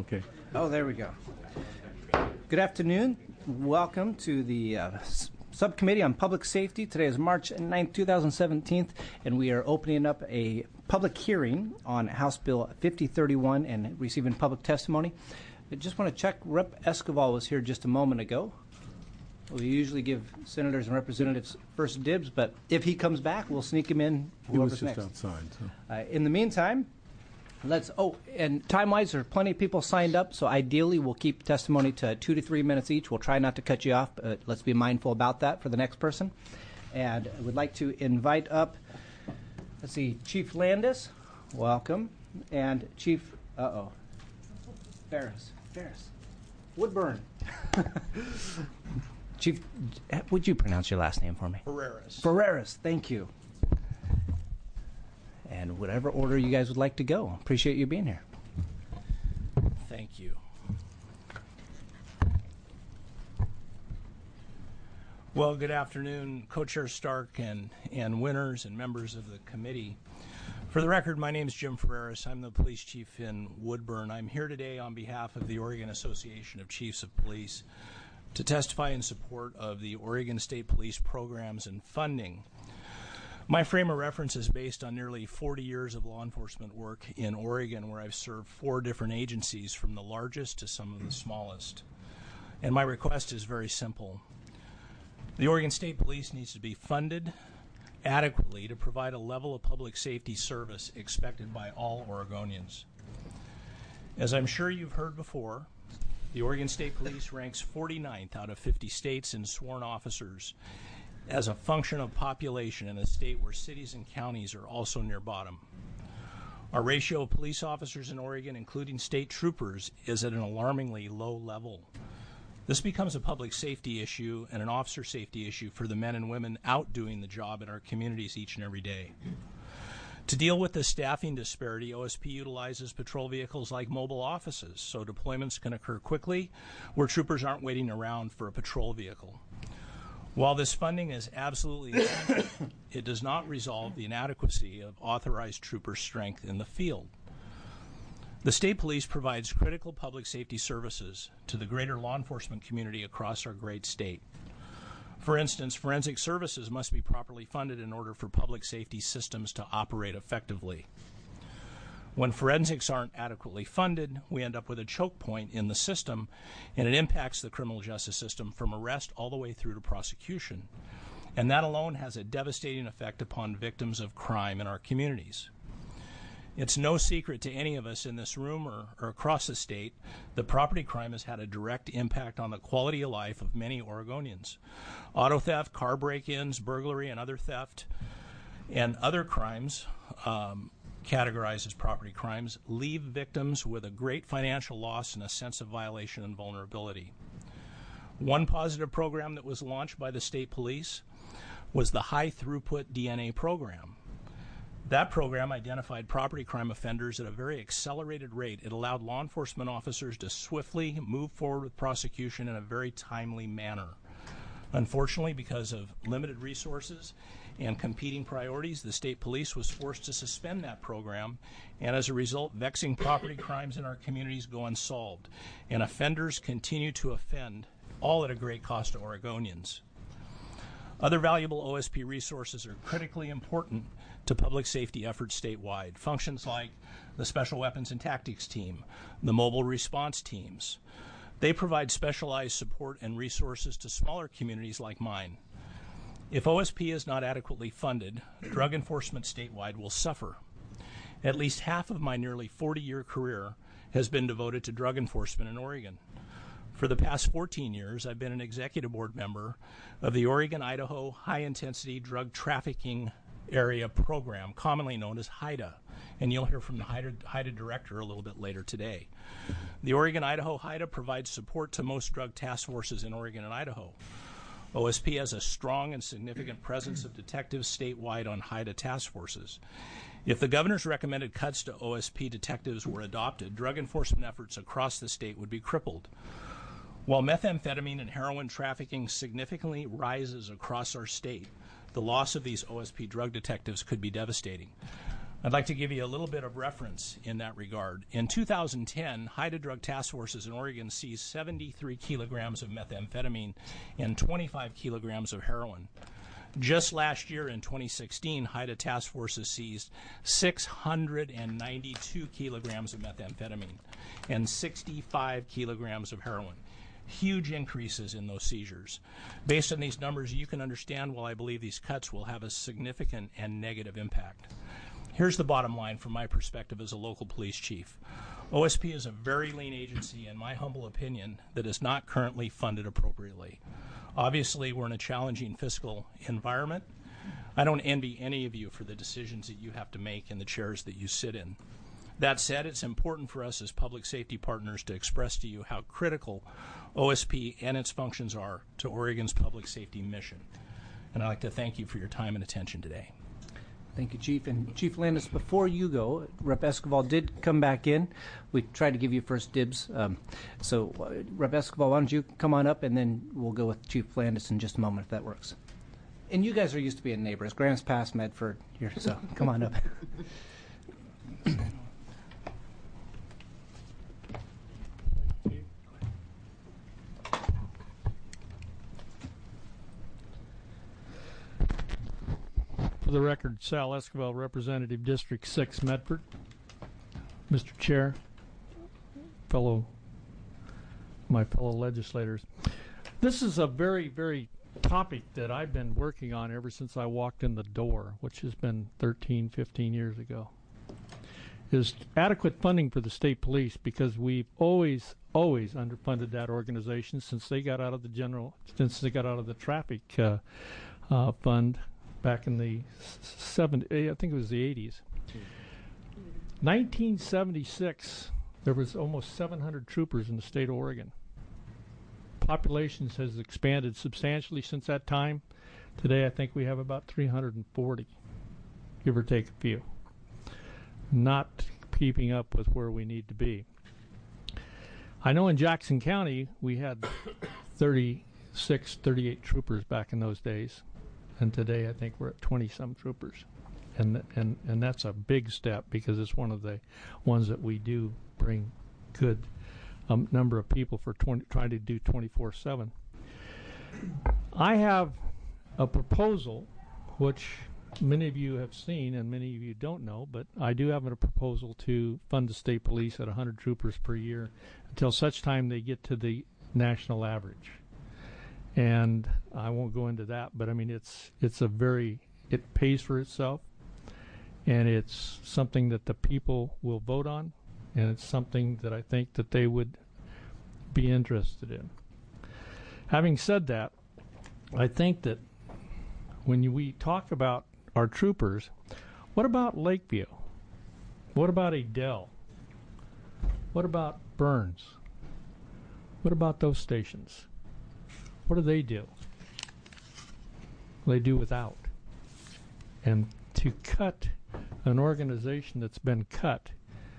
Okay. Oh, there we go. Good afternoon. Welcome to the Subcommittee on Public Safety. Today is March 9th, 2017, and we are opening up a public hearing on House Bill 5031 and receiving public testimony. I just want to check, Rep. Esquivel was here just a moment ago. We usually give senators and representatives first dibs, but if he comes back, we'll sneak him in. He was just next. outside. So. In the meantime, and time-wise, there are plenty of people signed up, so ideally we'll keep testimony to 2 to 3 minutes each. We'll try not to cut you off, but let's be mindful about that for the next person. And I would like to invite up, Chief Landis, welcome, and Chief, Ferris, Woodburn. Chief, would you pronounce your last name for me? Ferreras, thank you. And whatever order you guys would like to go. Appreciate you being here. Thank you. Well, good afternoon, Co-Chair Stark and winners and members of the committee. For the record, my name is Jim Ferreras. I'm the police chief in Woodburn. I'm here today on behalf of the Oregon Association of Chiefs of Police to testify in support of the Oregon State Police programs and funding. My frame of reference is based on nearly 40 years of law enforcement work in Oregon, where I've served 4 different agencies, from the largest to some of the smallest. And my request is very simple. The Oregon State Police needs to be funded adequately to provide a level of public safety service expected by all Oregonians. As I'm sure you've heard before, the Oregon State Police ranks 49th out of 50 states in sworn officers as a function of population in a state where cities and counties are also near bottom. Our ratio of police officers in Oregon, including state troopers, is at an alarmingly low level. This becomes a public safety issue and an officer safety issue for the men and women out doing the job in our communities each and every day. To deal with the staffing disparity, OSP utilizes patrol vehicles like mobile offices, so deployments can occur quickly where troopers aren't waiting around for a patrol vehicle. While this funding is absolutely essential, it does not resolve the inadequacy of authorized trooper strength in the field. The state police provides critical public safety services to the greater law enforcement community across our great state. For instance, forensic services must be properly funded in order for public safety systems to operate effectively. When forensics aren't adequately funded, we end up with a choke point in the system, and it impacts the criminal justice system from arrest all the way through to prosecution. And that alone has a devastating effect upon victims of crime in our communities. It's no secret to any of us in this room or across the state that property crime has had a direct impact on the quality of life of many Oregonians. Auto theft, car break-ins, burglary, and other theft, and other crimes categorized as property crimes, leave victims with a great financial loss and a sense of violation and vulnerability. One positive program that was launched by the state police was the high throughput DNA program. That program identified property crime offenders at a very accelerated rate. It allowed law enforcement officers to swiftly move forward with prosecution in a very timely manner. Unfortunately, because of limited resources and competing priorities, the state police was forced to suspend that program, and as a result, vexing property crimes in our communities go unsolved, and offenders continue to offend, all at a great cost to Oregonians. Other valuable OSP resources are critically important to public safety efforts statewide. Functions like the Special Weapons and Tactics Team, the Mobile Response Teams. They provide specialized support and resources to smaller communities like mine. If OSP is not adequately funded, drug enforcement statewide will suffer. At least half of my nearly 40-year career has been devoted to drug enforcement in Oregon. For the past 14 years, I've been an executive board member of the Oregon-Idaho High-Intensity Drug Trafficking Area Program, commonly known as HIDTA, and you'll hear from the HIDTA director a little bit later today. The Oregon-Idaho HIDTA provides support to most drug task forces in Oregon and Idaho. OSP has a strong and significant presence of detectives statewide on HIDTA task forces. If the governor's recommended cuts to OSP detectives were adopted, drug enforcement efforts across the state would be crippled. While methamphetamine and heroin trafficking significantly rises across our state, the loss of these OSP drug detectives could be devastating. I'd like to give you a little bit of reference in that regard. In 2010, HIDTA drug task forces in Oregon seized 73 kilograms of methamphetamine and 25 kilograms of heroin. Just last year in 2016, HIDTA task forces seized 692 kilograms of methamphetamine and 65 kilograms of heroin. Huge increases in those seizures. Based on these numbers, you can understand why I believe these cuts will have a significant and negative impact. Here's the bottom line from my perspective as a local police chief. OSP is a very lean agency, in my humble opinion, that is not currently funded appropriately. Obviously, we're in a challenging fiscal environment. I don't envy any of you for the decisions that you have to make in the chairs that you sit in. That said, it's important for us as public safety partners to express to you how critical OSP and its functions are to Oregon's public safety mission. And I'd like to thank you for your time and attention today. Thank you, Chief. And Chief Landis, before you go, Rep. Escobar did come back in. We tried to give you first dibs. Rep. Escobar, why don't you come on up, and then we'll go with Chief Landis in just a moment, if that works. And you guys are used to being neighbors. Grants Pass, Medford, here, so come on up. For the record, Sal Escobar, Representative District 6, Medford. Mr. Chair, my fellow legislators. This is a very, very topic that I've been working on ever since I walked in the door, which has been 13, 15 years ago. Is adequate funding for the state police, because we've always underfunded that organization since they got out of the traffic fund back in the 70s, I think it was the 80s. 1976, there was almost 700 troopers in the state of Oregon. Populations has expanded substantially since that time. Today, I think we have about 340, give or take a few. Not keeping up with where we need to be. I know in Jackson County, we had 36, 38 troopers back in those days. And today, I think we're at 20-some troopers. And that's a big step, because it's one of the ones that we do bring good number of people for trying to do 24/7. I have a proposal, which many of you have seen and many of you don't know, but I do have a proposal to fund the state police at 100 troopers per year until such time they get to the national average. And I won't go into that, but I mean, it pays for itself, and it's something that the people will vote on, and it's something that I think that they would be interested in. Having said that, I think that when we talk about our troopers, what about Lakeview? What about Adel? What about Burns? What about those stations? What do they do? They do without. And to cut an organization that's been cut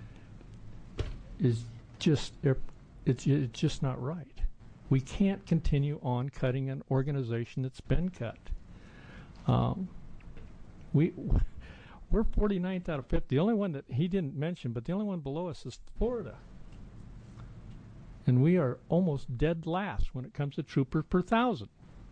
is just, it's just not right. We can't continue on cutting an organization that's been cut. We're 49th out of 50. The only one that he didn't mention, but the only one below us is Florida. And we are almost dead last when it comes to troopers per 1,000.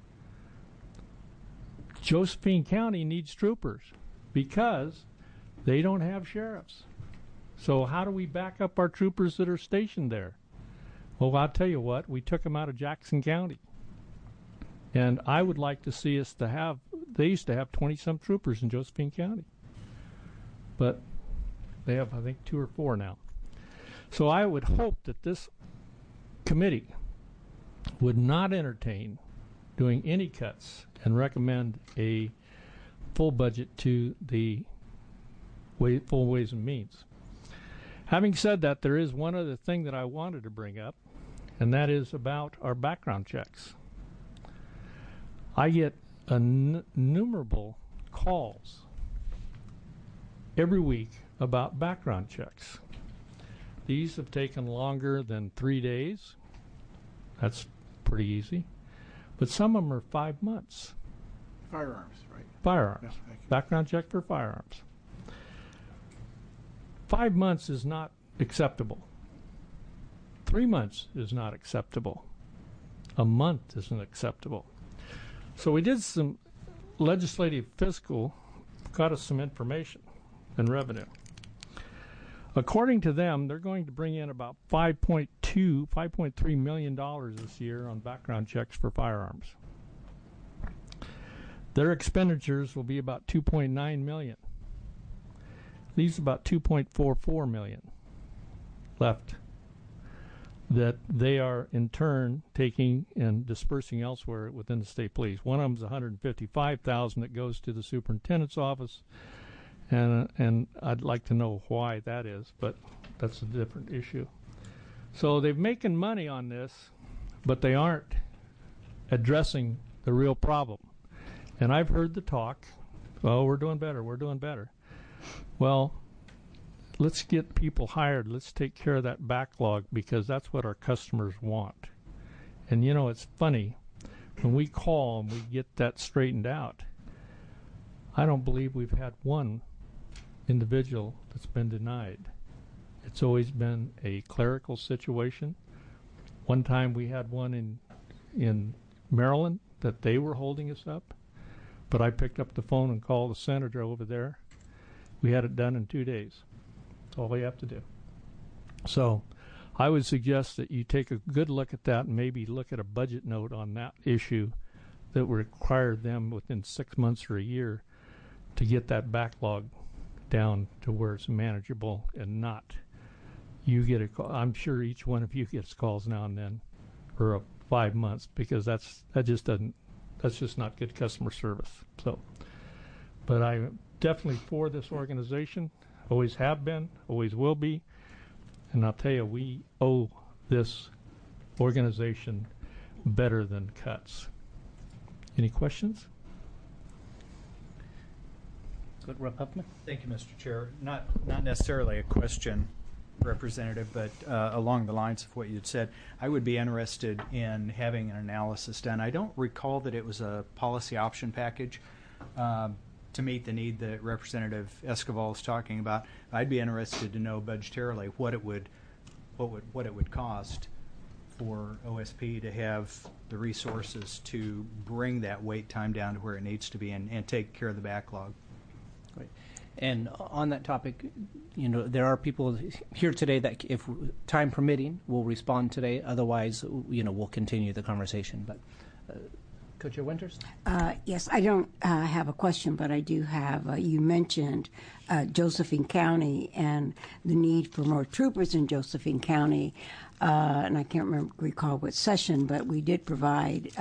Josephine County needs troopers because they don't have sheriffs. So how do we back up our troopers that are stationed there? Well, I'll tell you what, we took them out of Jackson County. And I would like to see us they used to have 20-some troopers in Josephine County. But they have, I think, 2 or 4 now. So I would hope that this committee would not entertain doing any cuts and recommend a full budget to the full Ways and Means. Having said that, there is one other thing that I wanted to bring up, and that is about our background checks. I get innumerable calls every week about background checks. These have taken longer than 3 days. That's pretty easy. But some of them are 5 months. Firearms, right? Firearms. Yes, thank you. Background check for firearms. 5 months is not acceptable. 3 months is not acceptable. A month isn't acceptable. So we did some legislative fiscal, got us some information and revenue. According to them, they're going to bring in about $5.3 million this year on background checks for firearms. Their expenditures will be about $2.9 million. Leaves about $2.44 million left that they are in turn taking and dispersing elsewhere within the state police. One of them is $155,000 that goes to the superintendent's office, and I'd like to know why that is, but that's a different issue. So they're making money on this, but they aren't addressing the real problem. And I've heard the talk, oh, we're doing better, we're doing better. Well, let's get people hired. Let's take care of that backlog, because that's what our customers want. And, you know, it's funny. When we call and we get that straightened out, I don't believe we've had one individual that's been denied. It's always been a clerical situation. One time we had one in Maryland that they were holding us up, but I picked up the phone and called the senator over there. We had it done in 2 days. That's all we have to do. So I would suggest that you take a good look at that and maybe look at a budget note on that issue that would require them within 6 months or a year to get that backlog down to where it's manageable, and not you get a call. I'm sure each one of you gets calls now and then for 5 months, because that's just not good customer service. So, but I'm definitely for this organization. Always have been, always will be. And I'll tell you, we owe this organization better than cuts. Any questions? Good, Rep. Huffman. Thank you, Mr. Chair. Not necessarily a question, Representative, but along the lines of what you'd said, I would be interested in having an analysis done. I don't recall that it was a policy option package to meet the need that Representative Esquivel is talking about. I'd be interested to know budgetarily what it would cost for OSP to have the resources to bring that wait time down to where it needs to be and take care of the backlog. Great. And on that topic, you know, there are people here today that, if time permitting, will respond today. Otherwise, you know, we'll continue the conversation. But Co-Chair Winters? Yes, I don't have a question, but I do have, you mentioned Josephine County and the need for more troopers in Josephine County. And I can't recall what session, but we did provide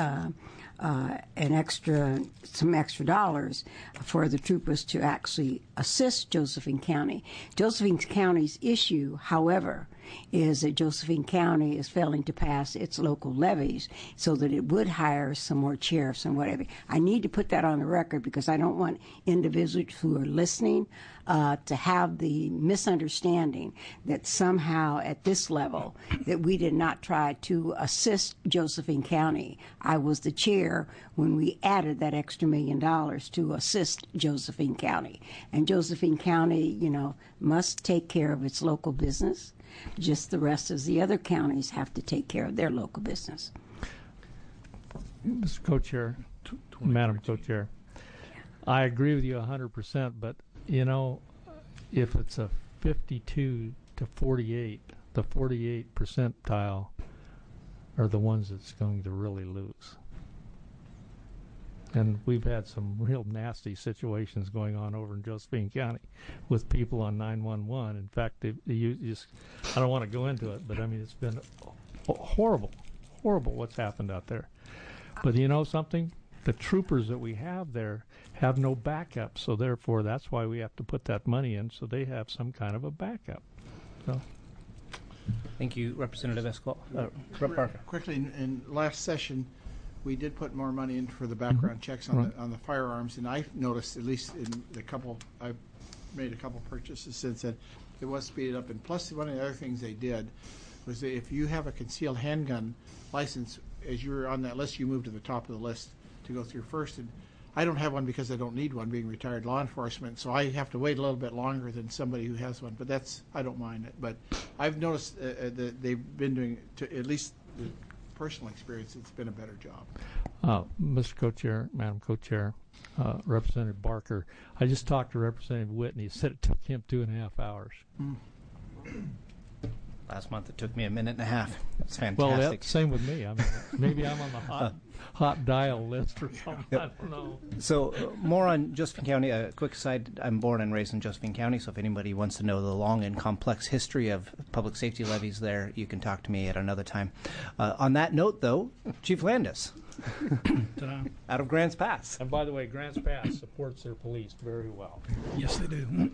some extra dollars for the troopers to actually assist Josephine County. Josephine County's issue, however, is that Josephine County is failing to pass its local levies so that it would hire some more sheriffs and whatever. I need to put that on the record, because I don't want individuals who are listening to have the misunderstanding that somehow at this level that we did not try to assist Josephine County. I was the chair when we added that extra $1 million to assist Josephine County. And Josephine County, you know, must take care of its local business. Just the rest of the other counties have to take care of their local business. Mr. Co-Chair, Madam Co-Chair, I agree with you 100%, but, you know, if it's a 52 to 48, the 48 percentile are the ones that's going to really lose. And we've had some real nasty situations going on over in Josephine County with people on 911. In fact, they just, I don't want to go into it, but I mean, it's been horrible what's happened out there. But you know something? The troopers that we have there have no backup, so therefore that's why we have to put that money in, so they have some kind of a backup. So. Thank you, Representative Esquivel. Rep. Parker. Quickly, in last session, we did put more money in for the background checks on the firearms, and I noticed, at least in the couple, I've made a couple purchases since then, it was speeded up. And plus, one of the other things they did was that if you have a concealed handgun license, as you're on that list, you move to the top of the list to go through first. And I don't have one because I don't need one, being retired law enforcement, so I have to wait a little bit longer than somebody who has one. But I don't mind it. But I've noticed that they've been doing, at least the personal experience, it's been a better job. Mr. Co-Chair, Madam Co-Chair, Representative Barker, I just talked to Representative Whitney. He said it took him 2.5 hours. Last month it took me a minute and a half. It's fantastic. Well, same with me. I mean, maybe I'm on the hot dial list or something. Yep. I don't know. So more on Josephine County. A quick aside, I'm born and raised in Josephine County, so if anybody wants to know the long and complex history of public safety levies there, you can talk to me at another time. On that note, though, Chief Landis, out of Grants Pass. And by the way, Grants Pass supports their police very well. Yes, they do.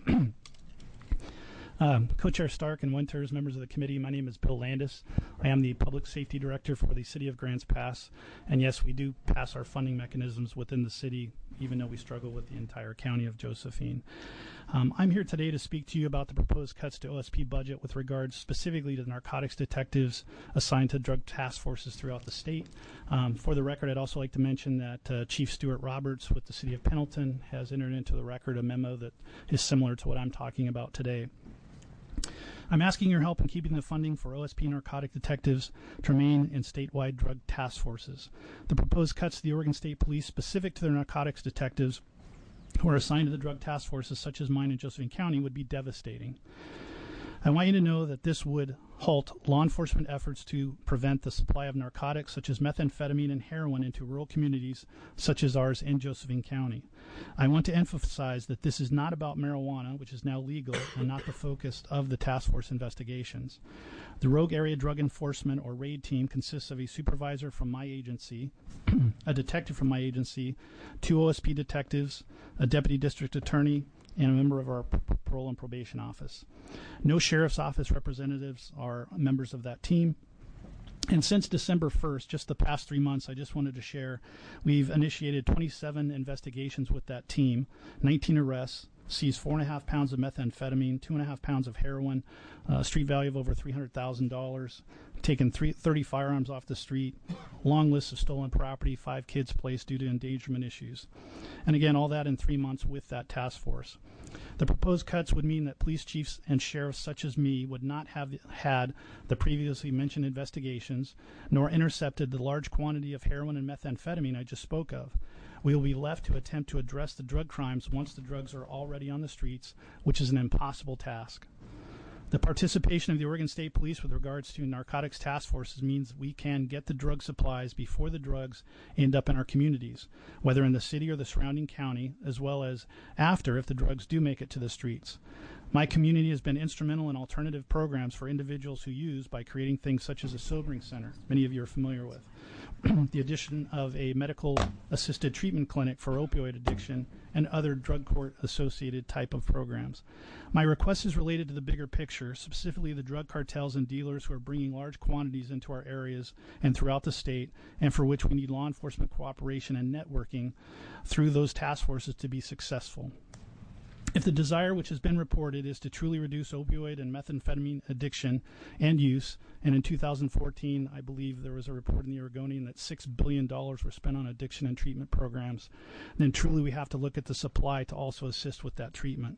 Co-Chair Stark and Winters, members of the committee, my name is Bill Landis. I am the Public Safety Director for the City of Grants Pass. And yes, we do pass our funding mechanisms within the city, even though we struggle with the entire county of Josephine. I'm here today to speak to you about the proposed cuts to OSP budget with regards specifically to narcotics detectives assigned to drug task forces throughout the state. For the record, I'd also like to mention that Chief Stuart Roberts with the City of Pendleton has entered into the record a memo that is similar to what I'm talking about today. I'm asking your help in keeping the funding for OSP narcotic detectives to remain in statewide drug task forces. The proposed cuts to the Oregon State Police specific to their narcotics detectives who are assigned to the drug task forces such as mine in Josephine County would be devastating. I want you to know that this would halt law enforcement efforts to prevent the supply of narcotics such as methamphetamine and heroin into rural communities such as ours in Josephine County. I want to emphasize that this is not about marijuana, which is now legal, and not the focus of the task force investigations. The Rogue Area Drug Enforcement, or RAID team, consists of a supervisor from my agency, a detective from my agency, 2 OSP detectives, a deputy district attorney, and a member of our parole and probation office. No sheriff's office representatives are members of that team. And since December 1st, just the past 3 months, I just wanted to share, we've initiated 27 investigations with that team, 19 arrests, seized 4.5 pounds of methamphetamine, 2.5 pounds of heroin, street value of over $300,000, taken 30 firearms off the street, long list of stolen property, 5 kids placed due to endangerment issues. And again, all that in 3 months with that task force. The proposed cuts would mean that police chiefs and sheriffs such as me would not have had the previously mentioned investigations, nor intercepted the large quantity of heroin and methamphetamine I just spoke of. We will be left to attempt to address the drug crimes once the drugs are already on the streets, which is an impossible task. The participation of the Oregon State Police with regards to narcotics task forces means we can get the drug supplies before the drugs end up in our communities, whether in the city or the surrounding county, as well as after if the drugs do make it to the streets. My community has been instrumental in alternative programs for individuals who use by creating things such as a sobering center, many of you are familiar with. The addition of a medical assisted treatment clinic for opioid addiction and other drug court associated type of programs. My request is related to the bigger picture, specifically the drug cartels and dealers who are bringing large quantities into our areas and throughout the state, and for which we need law enforcement cooperation and networking through those task forces to be successful. If the desire, which has been reported, is to truly reduce opioid and methamphetamine addiction and use, and in 2014, I believe there was a report in the Oregonian that $6 billion were spent on addiction and treatment programs, then truly we have to look at the supply to also assist with that treatment.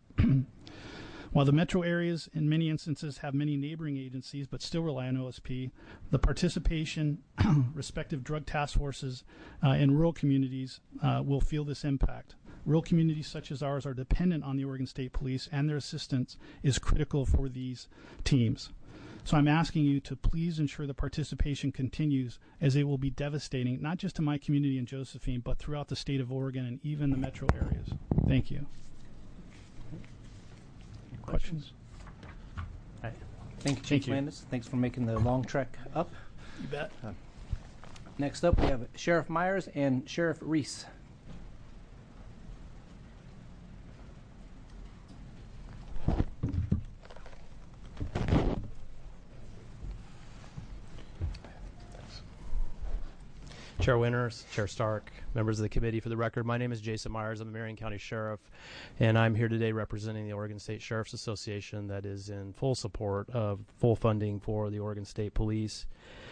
While the metro areas in many instances have many neighboring agencies but still rely on OSP, the participation, respective drug task forces in rural communities will feel this impact. Rural communities such as ours are dependent on the Oregon State Police, and their assistance is critical for these teams. So I'm asking you to please ensure the participation continues, as it will be devastating, not just to my community in Josephine, but throughout the state of Oregon and even the metro areas. Thank you. Questions? Thank you, Chief Landis. Thanks for making the long trek up. You bet. Next up, we have Sheriff Myers and Sheriff Reese. Chair Winters, Chair Stark, members of the committee. For the record, my name is Jason Myers. I'm a Marion County Sheriff, and I'm here today representing the Oregon State Sheriff's Association that is in full support of full funding for the Oregon State Police.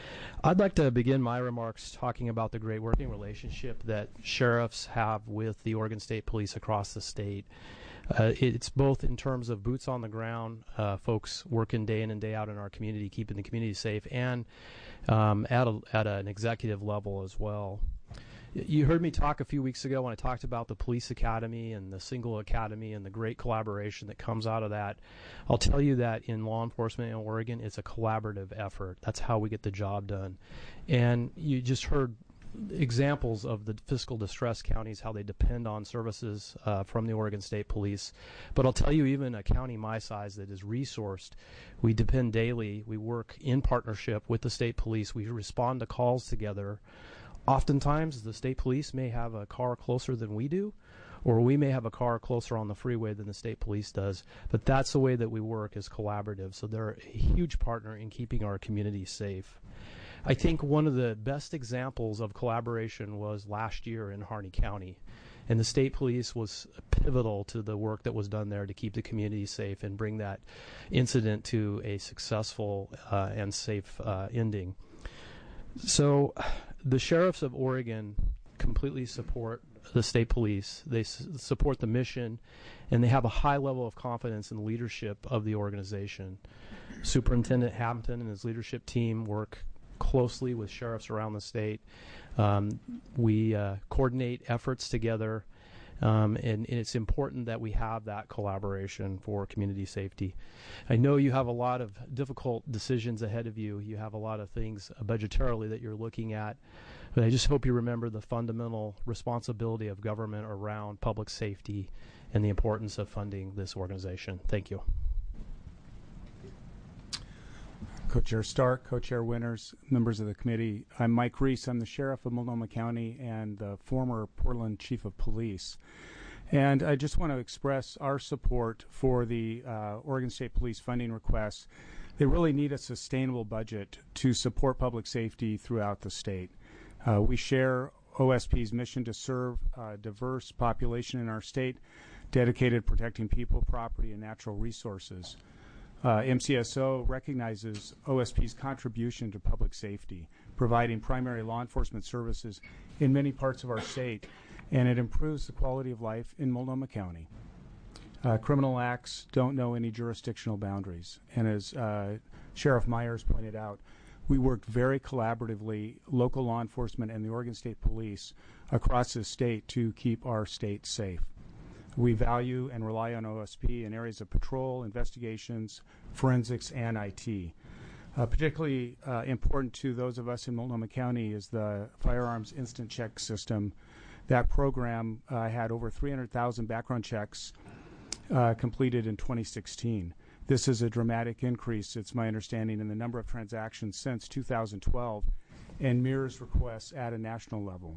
I'd like to begin my remarks talking about the great working relationship that sheriffs have with the Oregon State Police across the state. It's both in terms of boots on the ground, folks working day in and day out in our community, keeping the community safe, and at an executive level as well. You heard me talk a few weeks ago when I talked about the police academy and the single academy and the great collaboration that comes out of that. I'll tell you that in law enforcement in Oregon, it's a collaborative effort. That's how we get the job done. And you just heard examples of the fiscal distress counties, how they depend on services from the Oregon State Police. But I'll tell you, even a county my size that is resourced, we depend daily. We work in partnership with the state police. We respond to calls together. Oftentimes, the state police may have a car closer than we do, or we may have a car closer on the freeway than the state police does. But that's the way that we work, is collaborative. So they're a huge partner in keeping our community safe. I think one of the best examples of collaboration was last year in Harney County. And the state police was pivotal to the work that was done there to keep the community safe and bring that incident to a successful and safe ending. So the sheriffs of Oregon completely support the state police. They support the mission, and they have a high level of confidence in the leadership of the organization. Superintendent Hampton and his leadership team work closely with sheriffs around the state. We coordinate efforts together, and it's important that we have that collaboration for community safety. I know you have a lot of difficult decisions ahead of you. You have a lot of things budgetarily that you're looking at, but I just hope you remember the fundamental responsibility of government around public safety and the importance of funding this organization. Thank you. Co-Chair Stark, Co-Chair Winters, members of the committee. I'm Mike Reese. I'm the Sheriff of Multnomah County and the former Portland Chief of Police. And I just want to express our support for the Oregon State Police funding requests. They really need a sustainable budget to support public safety throughout the state. We share OSP's mission to serve a diverse population in our state, dedicated to protecting people, property, and natural resources. MCSO recognizes OSP's contribution to public safety, providing primary law enforcement services in many parts of our state, and it improves the quality of life in Multnomah County. Criminal acts don't know any jurisdictional boundaries, and as Sheriff Myers pointed out, we worked very collaboratively, local law enforcement and the Oregon State Police across the state to keep our state safe. We value and rely on OSP in areas of patrol, investigations, forensics, and IT. Particularly important to those of us in Multnomah County is the Firearms Instant Check System. That program had over 300,000 background checks completed in 2016. This is a dramatic increase, it's my understanding, in the number of transactions since 2012 and mirrors requests at a national level.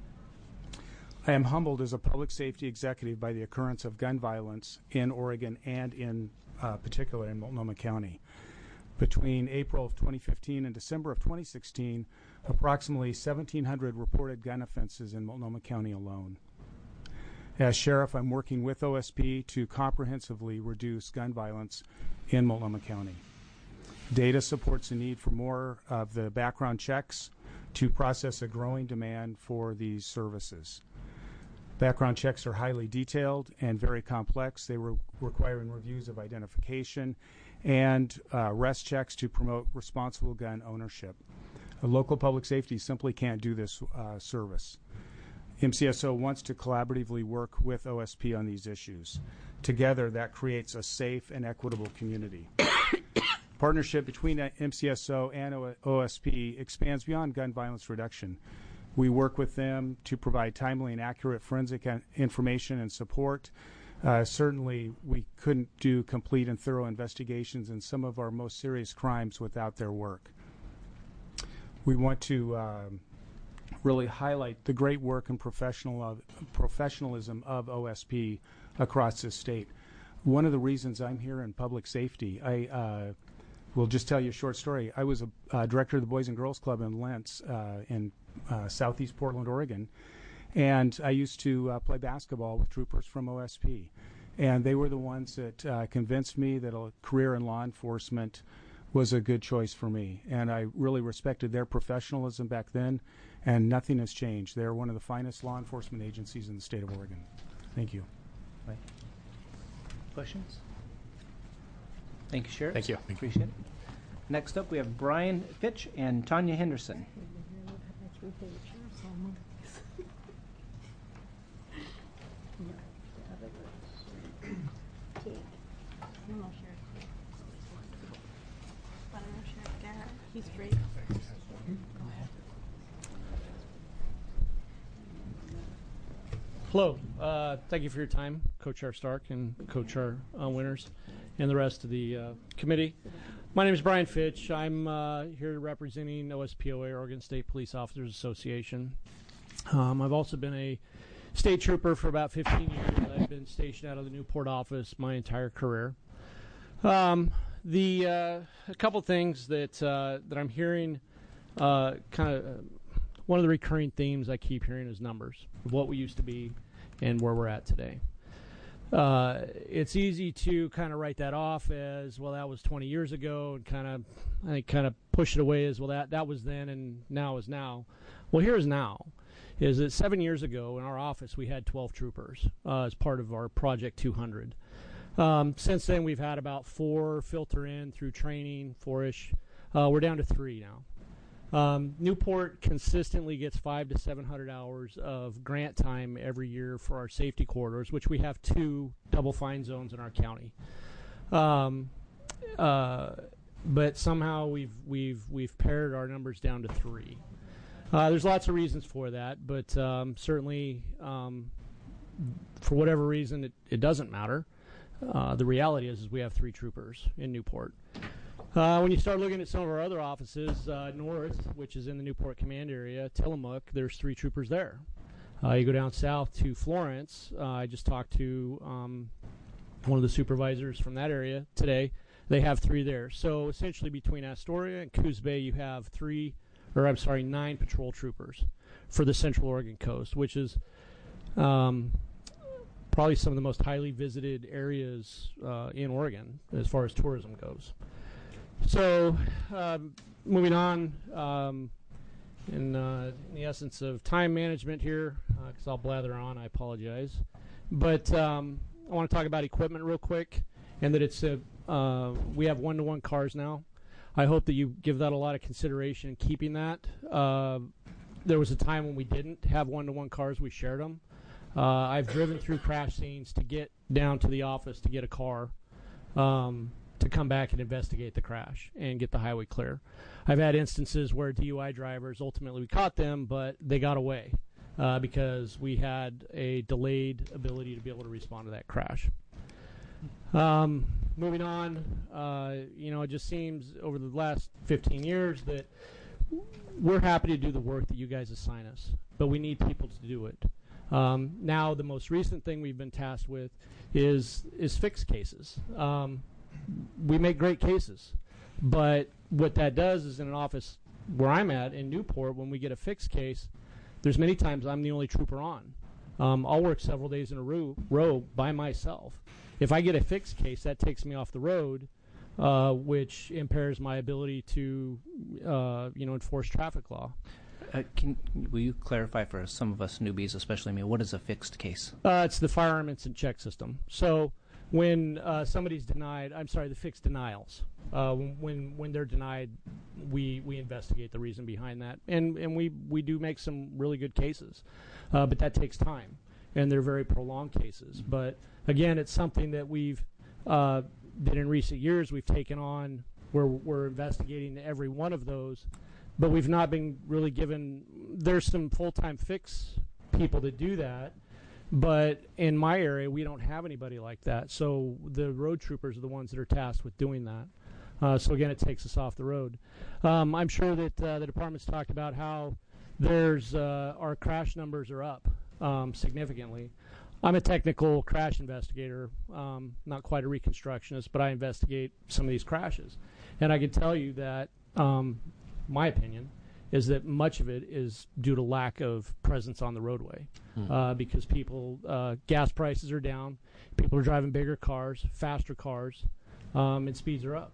I am humbled as a public safety executive by the occurrence of gun violence in Oregon and in particular in Multnomah County. Between April of 2015 and December of 2016, approximately 1,700 reported gun offenses in Multnomah County alone. As sheriff, I'm working with OSP to comprehensively reduce gun violence in Multnomah County. Data supports the need for more of the background checks to process a growing demand for these services. Background checks are highly detailed and very complex. They requiring reviews of identification and arrest checks to promote responsible gun ownership. A local public safety simply can't do this service. MCSO wants to collaboratively work with OSP on these issues. Together, that creates a safe and equitable community. Partnership between MCSO and OSP expands beyond gun violence reduction. We work with them to provide timely and accurate forensic information and support. Certainly, we couldn't do complete and thorough investigations in some of our most serious crimes without their work. We want to really highlight the great work and professionalism of OSP across the state. One of the reasons I'm here in public safety, I will just tell you a short story. I was a director of the Boys and Girls Club in Lentz in southeast Portland, Oregon, and I used to play basketball with troopers from OSP. And they were the ones that convinced me that a career in law enforcement was a good choice for me. And I really respected their professionalism back then, and nothing has changed. They're one of the finest law enforcement agencies in the state of Oregon. Thank you. Right. Questions? Thank you, Sheriff. Thank you. Appreciate it. Next up, we have Brian Fitch and Tanya Henderson. He's great. Hello. Thank you for your time, Co-Chair Stark and Co-Chair Winters, and the rest of the committee. My name is Brian Fitch. I'm here representing OSPOA, Oregon State Police Officers Association. I've also been a state trooper for about 15 years. I've been stationed out of the Newport office my entire career. A couple things that I'm hearing, one of the recurring themes I keep hearing is numbers of what we used to be and where we're at today. It's easy to kind of write that off as, well, that was 20 years ago, and kind of push it away as, well, that was then and now is now. Well, here's now. Is that 7 years ago in our office we had 12 troopers as part of our Project 200. Since then we've had about 4 filter in through training, 4-ish. We're down to 3 now. Newport consistently gets 500 to 700 hours of grant time every year for our safety corridors, which we have 2 double fine zones in our county. But somehow we've pared our numbers down to 3. There's lots of reasons for that, but certainly for whatever reason it doesn't matter. The reality is we have 3 troopers in Newport. When you start looking at some of our other offices, north, which is in the Newport Command area, Tillamook, there's 3 troopers there. You go down south to Florence. I just talked to one of the supervisors from that area today. They have 3 there. So essentially between Astoria and Coos Bay, you have 9 patrol troopers for the Central Oregon coast, which is probably some of the most highly visited areas in Oregon as far as tourism goes. So moving on, in the essence of time management here, because I'll blather on, I apologize. But I want to talk about equipment real quick, and that it's we have 1-to-1 cars now. I hope that you give that a lot of consideration in keeping that. There was a time when we didn't have 1-to-1 cars, we shared them. I've driven through crash scenes to get down to the office to get a car to come back and investigate the crash and get the highway clear. I've had instances where DUI drivers, ultimately we caught them, but they got away because we had a delayed ability to be able to respond to that crash. Moving on, it just seems over the last 15 years that we're happy to do the work that you guys assign us, but we need people to do it. Now, the most recent thing we've been tasked with is fixed cases. We make great cases, but what that does is in an office where I'm at in Newport, when we get a fixed case, there's many times I'm the only trooper on. I'll work several days in a row by myself. If I get a fixed case, that takes me off the road, which impairs my ability to, enforce traffic law. Will you clarify for some of us newbies, especially me, what is a fixed case? It's the firearm instant check system. So when somebody's denied, the fixed denials. When they're denied, we investigate the reason behind that, and we do make some really good cases, but that takes time, and they're very prolonged cases. But again, it's something that we've that in recent years we've taken on where we're investigating every one of those. But we've not been really given, there's some full-time fix people that do that, but in my area, we don't have anybody like that. So the road troopers are the ones that are tasked with doing that. So again, it takes us off the road. I'm sure that the department's talked about how there's, our crash numbers are up significantly. I'm a technical crash investigator, not quite a reconstructionist, but I investigate some of these crashes. And I can tell you that my opinion is that much of it is due to lack of presence on the roadway because people, gas prices are down, people are driving bigger cars, faster cars, and speeds are up.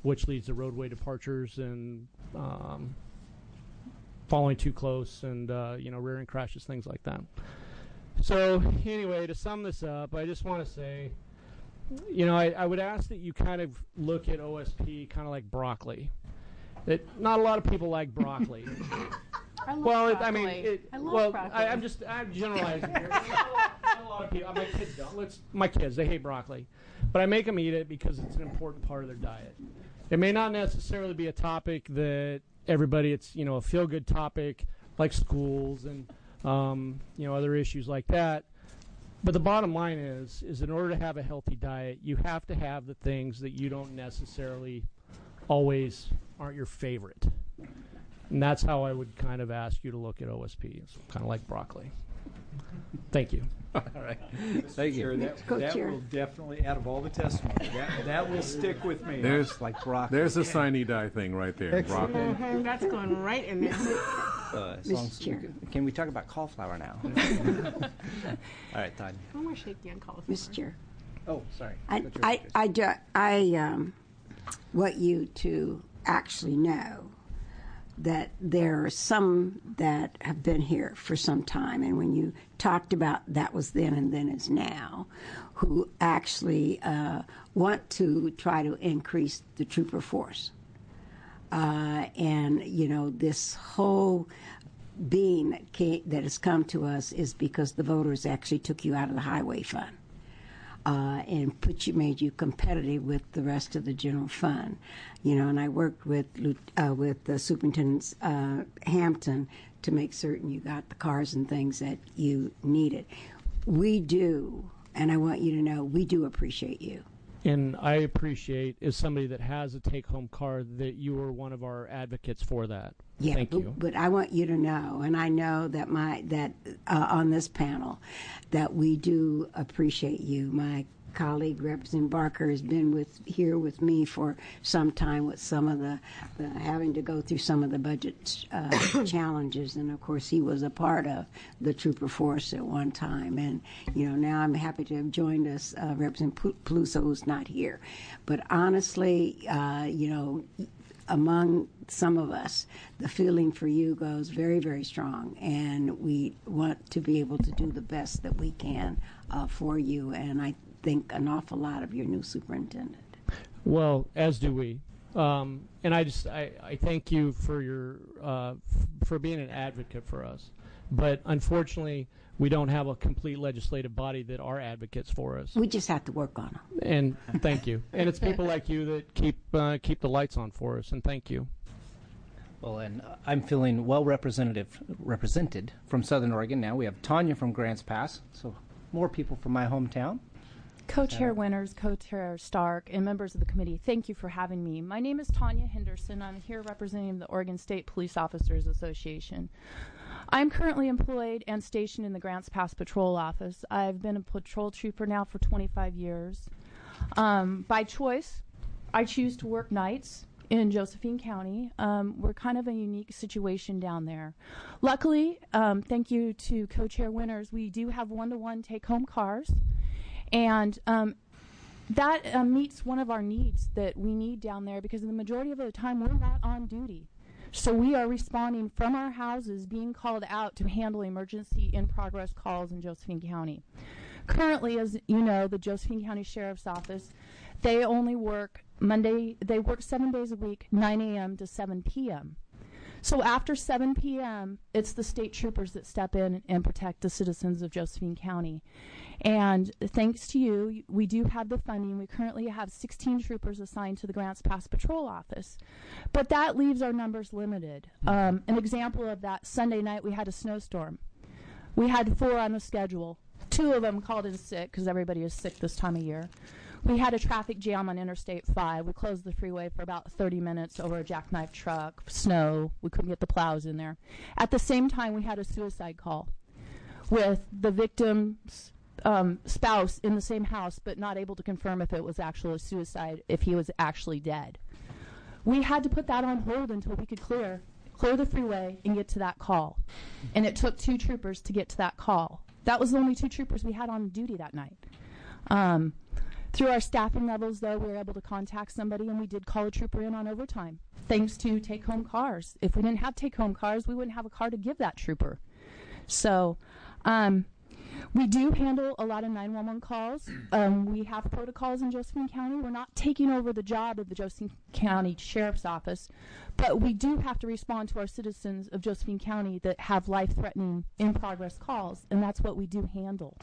which leads to roadway departures and following too close and rear-end crashes, things like that. So anyway, to sum this up, I just want to say, I would ask that you kind of look at OSP kind of like broccoli. Not a lot of people like broccoli. I love broccoli. I love broccoli. I'm generalizing here. Not a lot of people. My kids don't. My kids, they hate broccoli. But I make them eat it because it's an important part of their diet. It may not necessarily be a topic that everybody, it's, a feel-good topic like schools and, other issues like that. But the bottom line is in order to have a healthy diet, you have to have the things that you don't necessarily always aren't your favorite. And that's how I would kind of ask you to look at OSP. It's kind of like broccoli. Thank you. All right. Thank you. That will definitely, out of all the testimony, that will stick with me. There's like broccoli. There's a sine die thing right there. Broccoli. Mm-hmm. That's going right in there. Mr. Chair. Can we talk about cauliflower now? All right, Tanya. I'm more shaky on cauliflower. Mr. Chair. Oh, sorry. I want you to actually know that there are some that have been here for some time, and when you talked about that was then and then is now, who actually want to try to increase the trooper force. And, this whole being that has come to us is because the voters actually took you out of the highway fund. And made you competitive with the rest of the general fund, And I worked with the Superintendent Hampton to make certain you got the cars and things that you needed. We do, and I want you to know, we do appreciate you. And I appreciate, as somebody that has a take-home car, that you are one of our advocates for that. Yeah, Thank you. But I want you to know, and I know that on this panel, that we do appreciate you. My colleague, Representative Barker, has been here with me for some time with some of the having to go through some of the budget challenges, and of course he was a part of the trooper force at one time. And now I'm happy to have joined us, Representative Peluso, who's not here. But honestly, among some of us, the feeling for you goes very, very strong, and we want to be able to do the best that we can for you, and I think an awful lot of your new superintendent. Well, as do we. And I thank you for your for being an advocate for us. But unfortunately, we don't have a complete legislative body that are advocates for us. We just have to work on them. And thank you. And it's people like you that keep the lights on for us. And thank you. Well, and I'm feeling well represented from Southern Oregon now. We have Tanya from Grants Pass, so more people from my hometown. Co-Chair Winters, Co-Chair Stark, and members of the committee, thank you for having me. My name is Tanya Henderson. I'm here representing the Oregon State Police Officers Association. I'm currently employed and stationed in the Grants Pass Patrol Office. I've been a patrol trooper now for 25 years. By choice, I choose to work nights in Josephine County. We're kind of a unique situation down there. Luckily, thank you to Co-Chair Winters, we do have one-to-one take-home cars. And that meets one of our needs that we need down there, because the majority of the time we're not on duty. So we are responding from our houses, being called out to handle emergency in-progress calls in Josephine County. Currently, as you know, the Josephine County Sheriff's Office, they only work they work 7 days a week, 9 a.m. to 7 p.m. So after 7 p.m., it's the state troopers that step in and protect the citizens of Josephine County. And thanks to you, we do have the funding. We currently have 16 troopers assigned to the Grants Pass Patrol Office. But that leaves our numbers limited. An example of that, Sunday night we had a snowstorm. We had 4 on the schedule. 2 of them called in sick because everybody is sick this time of year. We had a traffic jam on Interstate 5. We closed the freeway for about 30 minutes over a jackknife truck, snow. We couldn't get the plows in there. At the same time, we had a suicide call with the victim's spouse in the same house, but not able to confirm if it was actually a suicide, if he was actually dead. We had to put that on hold until we could clear the freeway and get to that call. And it took 2 troopers to get to that call. That was the only 2 troopers we had on duty that night. Through our staffing levels, though, we were able to contact somebody, and we did call a trooper in on overtime, thanks to take-home cars. If we didn't have take-home cars, we wouldn't have a car to give that trooper. So we do handle a lot of 911 calls. We have protocols in Josephine County. We're not taking over the job of the Josephine County Sheriff's Office, but we do have to respond to our citizens of Josephine County that have life-threatening in-progress calls, and that's what we do handle.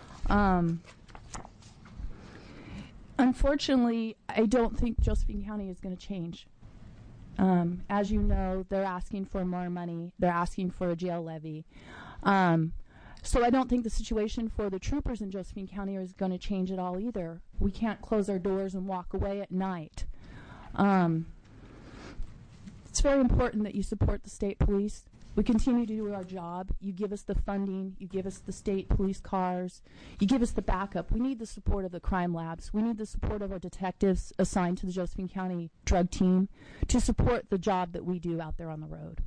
Unfortunately, I don't think Josephine County is going to change. As you know, they're asking for more money. They're asking for a jail levy. So I don't think the situation for the troopers in Josephine County is going to change at all either. We can't close our doors and walk away at night. It's very important that you support the state police. We continue to do our job. You give us the funding. You give us the state police cars. You give us the backup. We need the support of the crime labs. We need the support of our detectives assigned to the Josephine County drug team to support the job that we do out there on the road.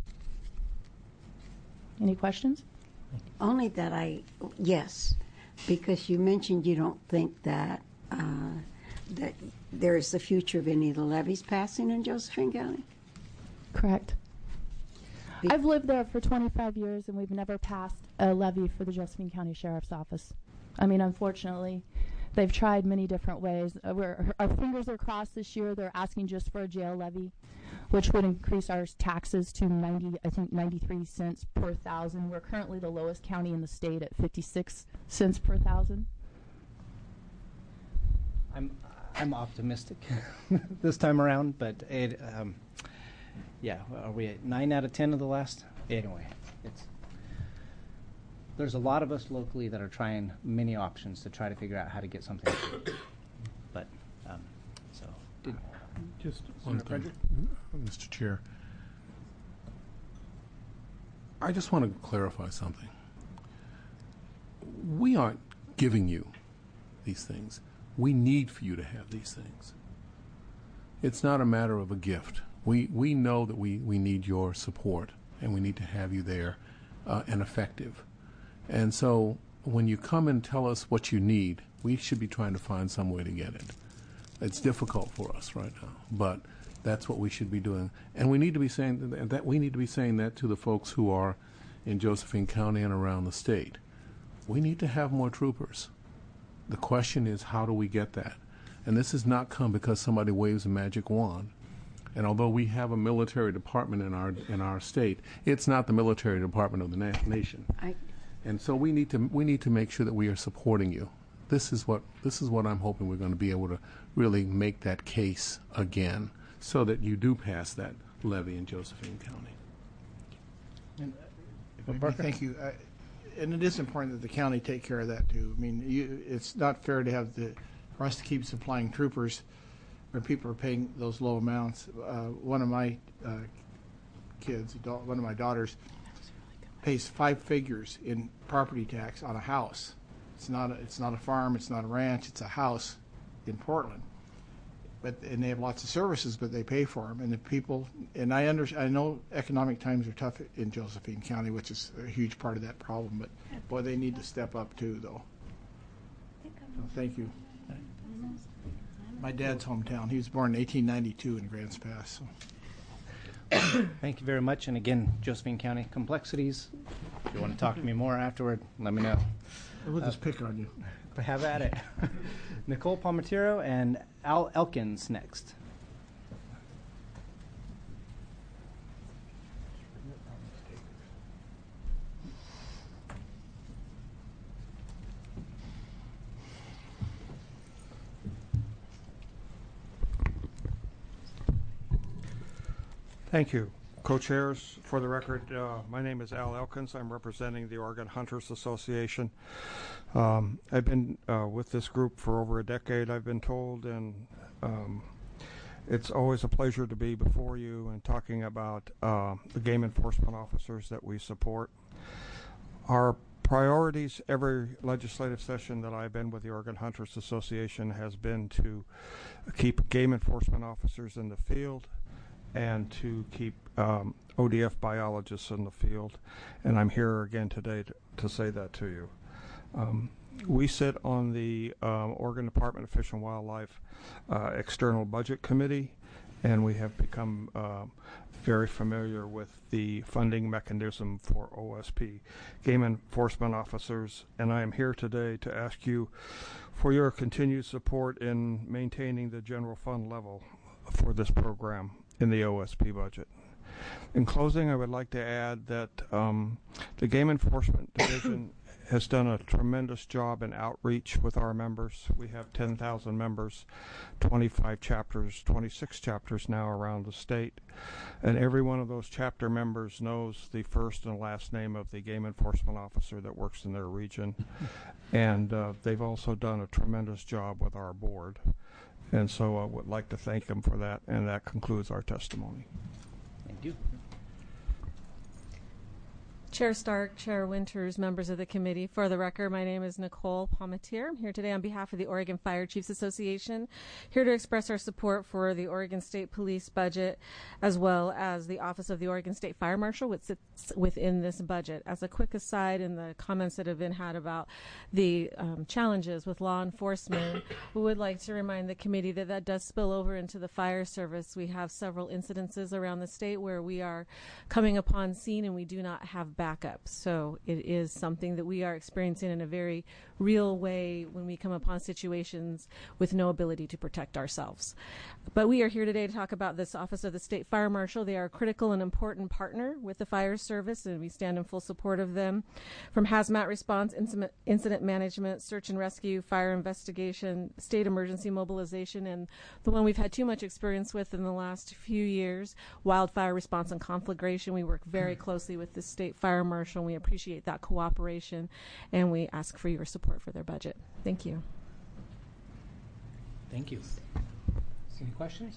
Any questions? Only that yes, because you mentioned you don't think that that there is the future of any of the levies passing in Josephine County? Correct. I've lived there for 25 years, and we've never passed a levy for the Josephine County Sheriff's Office. I mean, unfortunately, they've tried many different ways. Our fingers are crossed this year. They're asking just for a jail levy, which would increase our taxes to 93 cents per thousand. We're currently the lowest county in the state at 56 cents per thousand. I'm optimistic this time around, but it, yeah, are we at 9 out of 10 of the last? Anyway, there's a lot of us locally that are trying many options to try to figure out how to get something. But just one thing, Mr. Chair. I just want to clarify something. We aren't giving you these things. We need for you to have these things. It's not a matter of a gift. We know that we need your support, and we need to have you there and effective. And so when you come and tell us what you need, we should be trying to find some way to get it. It's difficult for us right now, but that's what we should be doing. And we need to be saying that to the folks who are in Josephine County and around the state. We need to have more troopers. The question is, how do we get that? And this has not come because somebody waves a magic wand. And although we have a military department in our state, it's not the military department of the nation. And so we need to make sure that we are supporting you. This is what I'm hoping we're going to be able to really make that case again, so that you do pass that levy in Josephine County. And, thank you. And it is important that the county take care of that too. I mean, it's not fair to have for us to keep supplying troopers when people are paying those low amounts. One of my kids, one of my daughters, pays 5 figures in property tax on a house. It's not a farm. It's not a ranch. It's a house in Portland. And they have lots of services, but they pay for them. And the people, and I know economic times are tough in Josephine County, which is a huge part of that problem. But boy, they need to step up too, though. So thank you. My dad's hometown. He was born in 1892 in Grants Pass. So. Thank you very much. And again, Josephine County complexities. If you want to talk to me more afterward, let me know. We'll just pick on you. Have at it. Nicole Palmatero and Al Elkins next. Thank you. Co-chairs, for the record, my name is Al Elkins. I'm representing the Oregon Hunters Association. I've been with this group for over a decade, I've been told, and it's always a pleasure to be before you and talking about the game enforcement officers that we support. Our priorities every legislative session that I've been with the Oregon Hunters Association has been to keep game enforcement officers in the field and to keep ODF biologists in the field. And I'm here again today to say that to you. we sit on the Oregon Department of Fish and Wildlife External Budget Committee, and we have become very familiar with the funding mechanism for OSP, game enforcement officers, and I am here today to ask you for your continued support in maintaining the general fund level for this program in the OSP budget. In closing, I would like to add that the Game Enforcement Division has done a tremendous job in outreach with our members. We have 10,000 members, 25 chapters, 26 chapters now around the state. And every one of those chapter members knows the first and last name of the game enforcement officer that works in their region. And they've also done a tremendous job with our board. And so I would like to thank them for that. And that concludes our testimony. Thank you. Chair Stark, Chair Winters, members of the committee. For the record, my name is Nicole Palmatier. I'm here today on behalf of the Oregon Fire Chiefs Association, here to express our support for the Oregon State Police budget, as well as the Office of the Oregon State Fire Marshal, which sits within this budget. As a quick aside, in the comments that have been had about the challenges with law enforcement, we would like to remind the committee that that does spill over into the fire service. We have several incidences around the state where we are coming upon scene and we do not have backup. So it is something that we are experiencing in a very real way when we come upon situations with no ability to protect ourselves. But we are here today to talk about this Office of the State Fire Marshal. They are a critical and important partner with the fire service, and we stand in full support of them. From hazmat response, incident management, search and rescue, fire investigation, state emergency mobilization, and the one we've had too much experience with in the last few years, wildfire response and conflagration. We work very closely with the State Fire Marshal, and we appreciate that cooperation, and we ask for your support for their budget. Thank you. Thank you. Any questions?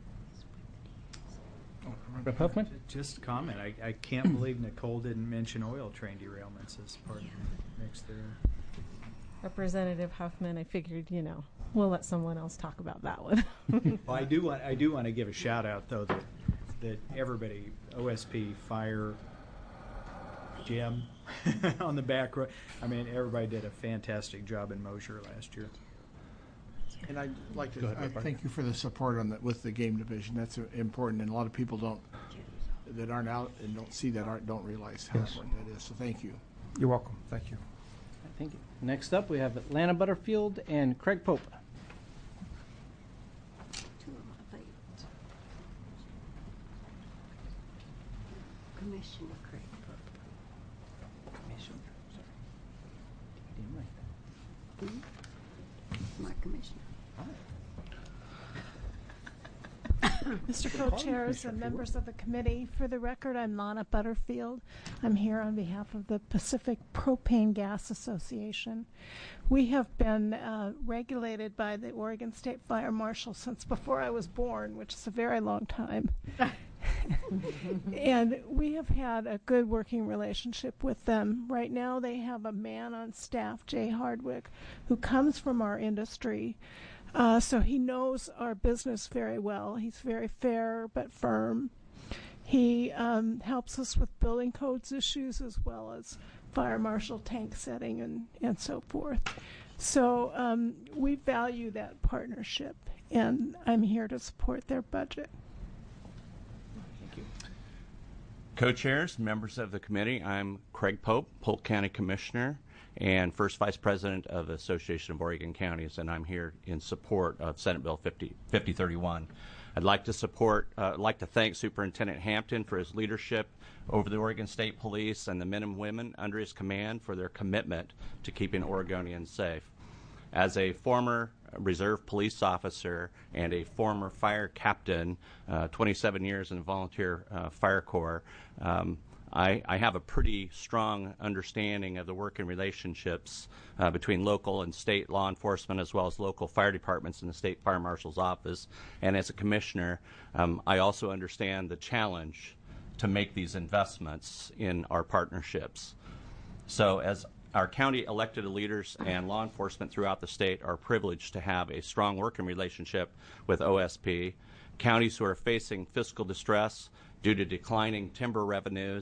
Rep. Huffman? Just a comment. I can't believe Nicole didn't mention oil train derailments as part of the mix there. Representative Huffman, I figured, we'll let someone else talk about that one. Well, I do want to give a shout out though that everybody, OSP, fire, Jim on the back row. I mean, everybody did a fantastic job in Mosier last year. And I'd like to thank you for the support on with the game division. That's important, and a lot of people that aren't out and don't see that don't realize how important that is. So thank you. You're welcome. Thank you. Thank you. Next up, we have Atlanta Butterfield and Craig Pope. Commissioner Craig Pope. Commissioner, sorry. Didn't write that. My commissioner. Mr. Co-Chairs and members of the committee, for the record, I'm Lana Butterfield. I'm here on behalf of the Pacific Propane Gas Association. We have been regulated by the Oregon State Fire Marshal since before I was born, which is a very long time. And we have had a good working relationship with them. Right now they have a man on staff, Jay Hardwick, who comes from our industry. So he knows our business very well. He's very fair but firm. He helps us with building codes issues as well as fire marshal tank setting and so forth. So we value that partnership, and I'm here to support their budget. Thank you. Co-chairs, members of the committee, I'm Craig Pope, Polk County Commissioner and First Vice President of the Association of Oregon Counties, and I'm here in support of Senate Bill 5031. I'd like to thank Superintendent Hampton for his leadership over the Oregon State Police and the men and women under his command for their commitment to keeping Oregonians safe. As a former reserve police officer and a former fire captain, 27 years in the volunteer fire corps, I have a pretty strong understanding of the working relationships between local and state law enforcement, as well as local fire departments in the State Fire Marshal's office. And as a commissioner, I also understand the challenge to make these investments in our partnerships. So as our county elected leaders and law enforcement throughout the state are privileged to have a strong working relationship with OSP. Counties who are facing fiscal distress due to declining timber revenues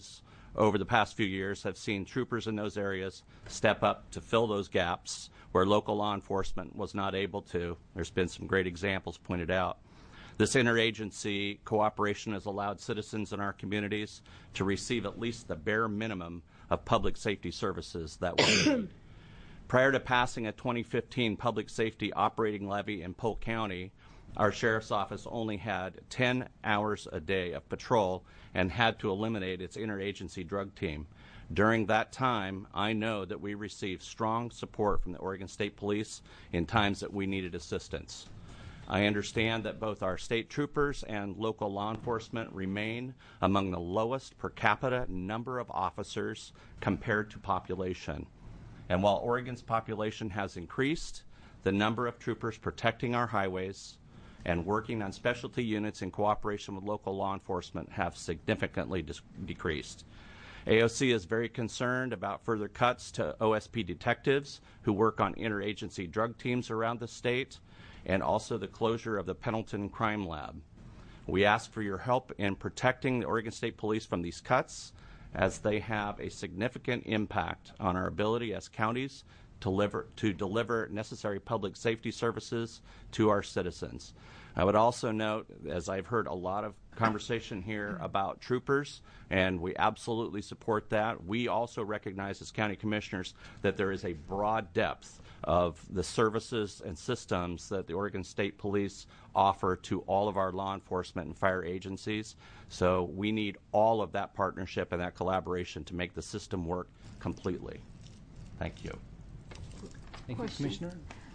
over the past few years have seen troopers in those areas step up to fill those gaps where local law enforcement was not able to. There's been some great examples pointed out. This interagency cooperation has allowed citizens in our communities to receive at least the bare minimum of public safety services that we need. Prior to passing a 2015 public safety operating levy in Polk County, our sheriff's office only had 10 hours a day of patrol and had to eliminate its interagency drug team. During that time, I know that we received strong support from the Oregon State Police in times that we needed assistance. I understand that both our state troopers and local law enforcement remain among the lowest per capita number of officers compared to population. And while Oregon's population has increased, the number of troopers protecting our highways and working on specialty units in cooperation with local law enforcement have significantly decreased. AOC is very concerned about further cuts to OSP detectives who work on interagency drug teams around the state, and also the closure of the Pendleton Crime Lab. We ask for your help in protecting the Oregon State Police from these cuts, as they have a significant impact on our ability as counties to deliver necessary public safety services to our citizens. I would also note, as I've heard a lot of conversation here about troopers, and we absolutely support that, we also recognize as county commissioners that there is a broad depth of the services and systems that the Oregon State Police offer to all of our law enforcement and fire agencies. So we need all of that partnership and that collaboration to make the system work completely. Thank you. Thank you, Commissioner.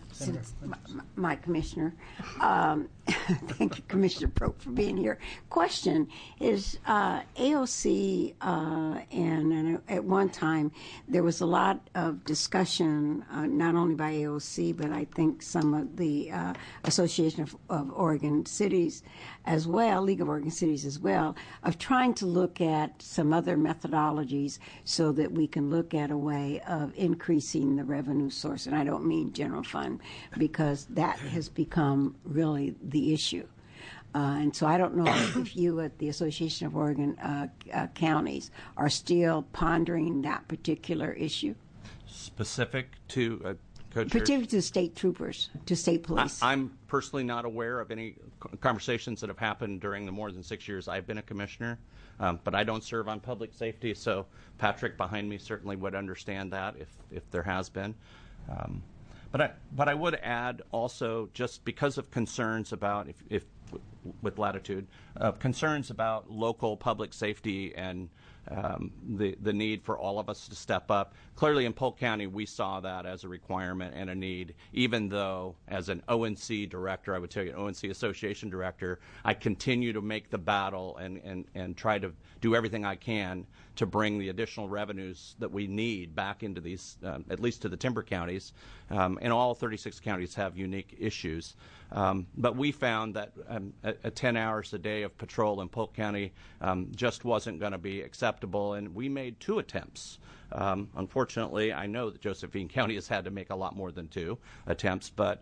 My Commissioner. Thank you, Commissioner Probe, for being here. Question is, AOC, and at one time there was a lot of discussion, not only by AOC, but I think some of the Association of Oregon Cities as well, League of Oregon Cities as well, of trying to look at some other methodologies so that we can look at a way of increasing the revenue source. And I don't mean general fund, because that has become really the issue. And so I don't know if you at the Association of Oregon Counties are still pondering that particular issue. Specific to Co-Chair? Particularly to state troopers, to state police. I'm personally not aware of any conversations that have happened during the more than 6 years I've been a commissioner, but I don't serve on public safety, so Patrick behind me certainly would understand that if there has been. But I would add also, just because of concerns about, if with Latitude, concerns about local public safety and the need for all of us to step up. Clearly in Polk County, we saw that as a requirement and a need, even though as an ONC director, I would tell you, an ONC Association director, I continue to make the battle and try to do everything I can to bring the additional revenues that we need back into these, at least to the timber counties. And all 36 counties have unique issues. But we found that 10 hours a day of patrol in Polk County just wasn't going to be acceptable, and we made 2 attempts. Unfortunately, I know that Josephine County has had to make a lot more than 2 attempts, but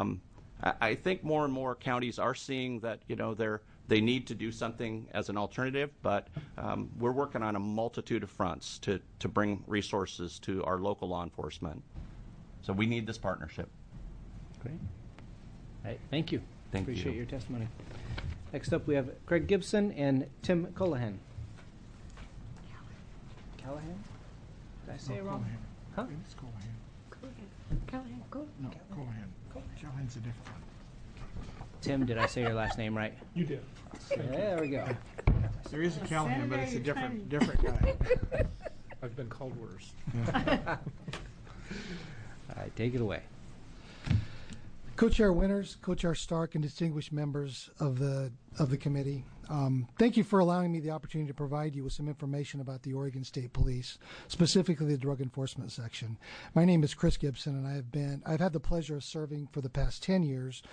I think more and more counties are seeing that, they need to do something as an alternative, but we're working on a multitude of fronts to bring resources to our local law enforcement. So we need this partnership. Great. All right, thank you. Appreciate you. your testimony. Next up, we have Craig Gibson and Tim Callahan. Callahan? Did I say it wrong? Huh? It's Callahan. Callahan, go. No, Callahan. Callahan's a different one. Tim, did I say your last name right? You did. There we go. There is a Callahan, but it's a different guy. I've been called worse. All right, take it away. Co-Chair Winters, Co-Chair Stark, and distinguished members of the committee, thank you for allowing me the opportunity to provide you with some information about the Oregon State Police, specifically the Drug Enforcement Section. My name is Chris Gibson, and I've had the pleasure of serving for the past 10 years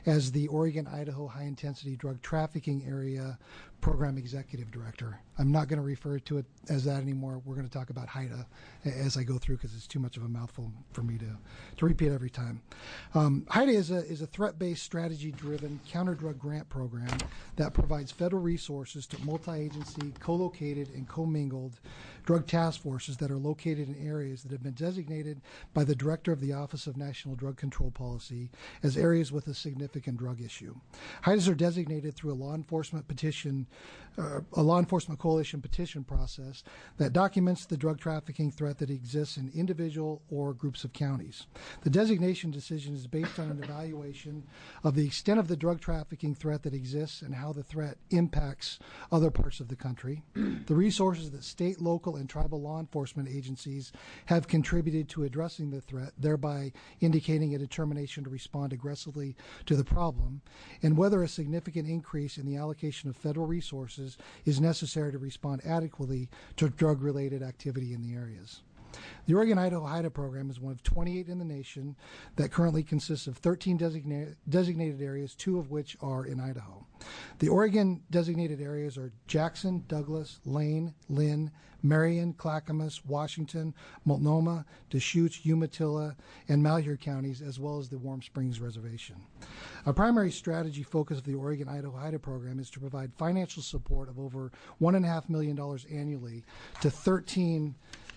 as the Oregon-Idaho High Intensity Drug Trafficking Area Program Executive Director. I'm not going to refer to it as that anymore. We're going to talk about HIDA as I go through because it's too much of a mouthful for me to repeat every time. HIDA is a threat-based, strategy-driven counter-drug grant program that provides federal resources to multi-agency, co-located, and commingled drug task forces that are located in areas that have been designated by the Director of the Office of National Drug Control Policy as areas with a significant drug issue. HIDAs are designated through a law enforcement coalition petition process that documents the drug trafficking threat that exists in individual or groups of counties. The designation decision is based on an evaluation of the extent of the drug trafficking threat that exists and how the threat impacts other parts of the country, the resources that state, local, and tribal law enforcement agencies have contributed to addressing the threat, thereby indicating a determination to respond aggressively to the problem, and whether a significant increase in the allocation of federal resources is necessary to respond adequately to drug-related activity in the areas. The Oregon-Idaho HIDA program is one of 28 in the nation that currently consists of 13 designated areas, 2 of which are in Idaho. The Oregon designated areas are Jackson, Douglas, Lane, Lynn, Marion, Clackamas, Washington, Multnomah, Deschutes, Umatilla, and Malheur counties, as well as the Warm Springs Reservation. A primary strategy focus of the Oregon-Idaho HIDA program is to provide financial support of over $1.5 million annually to 13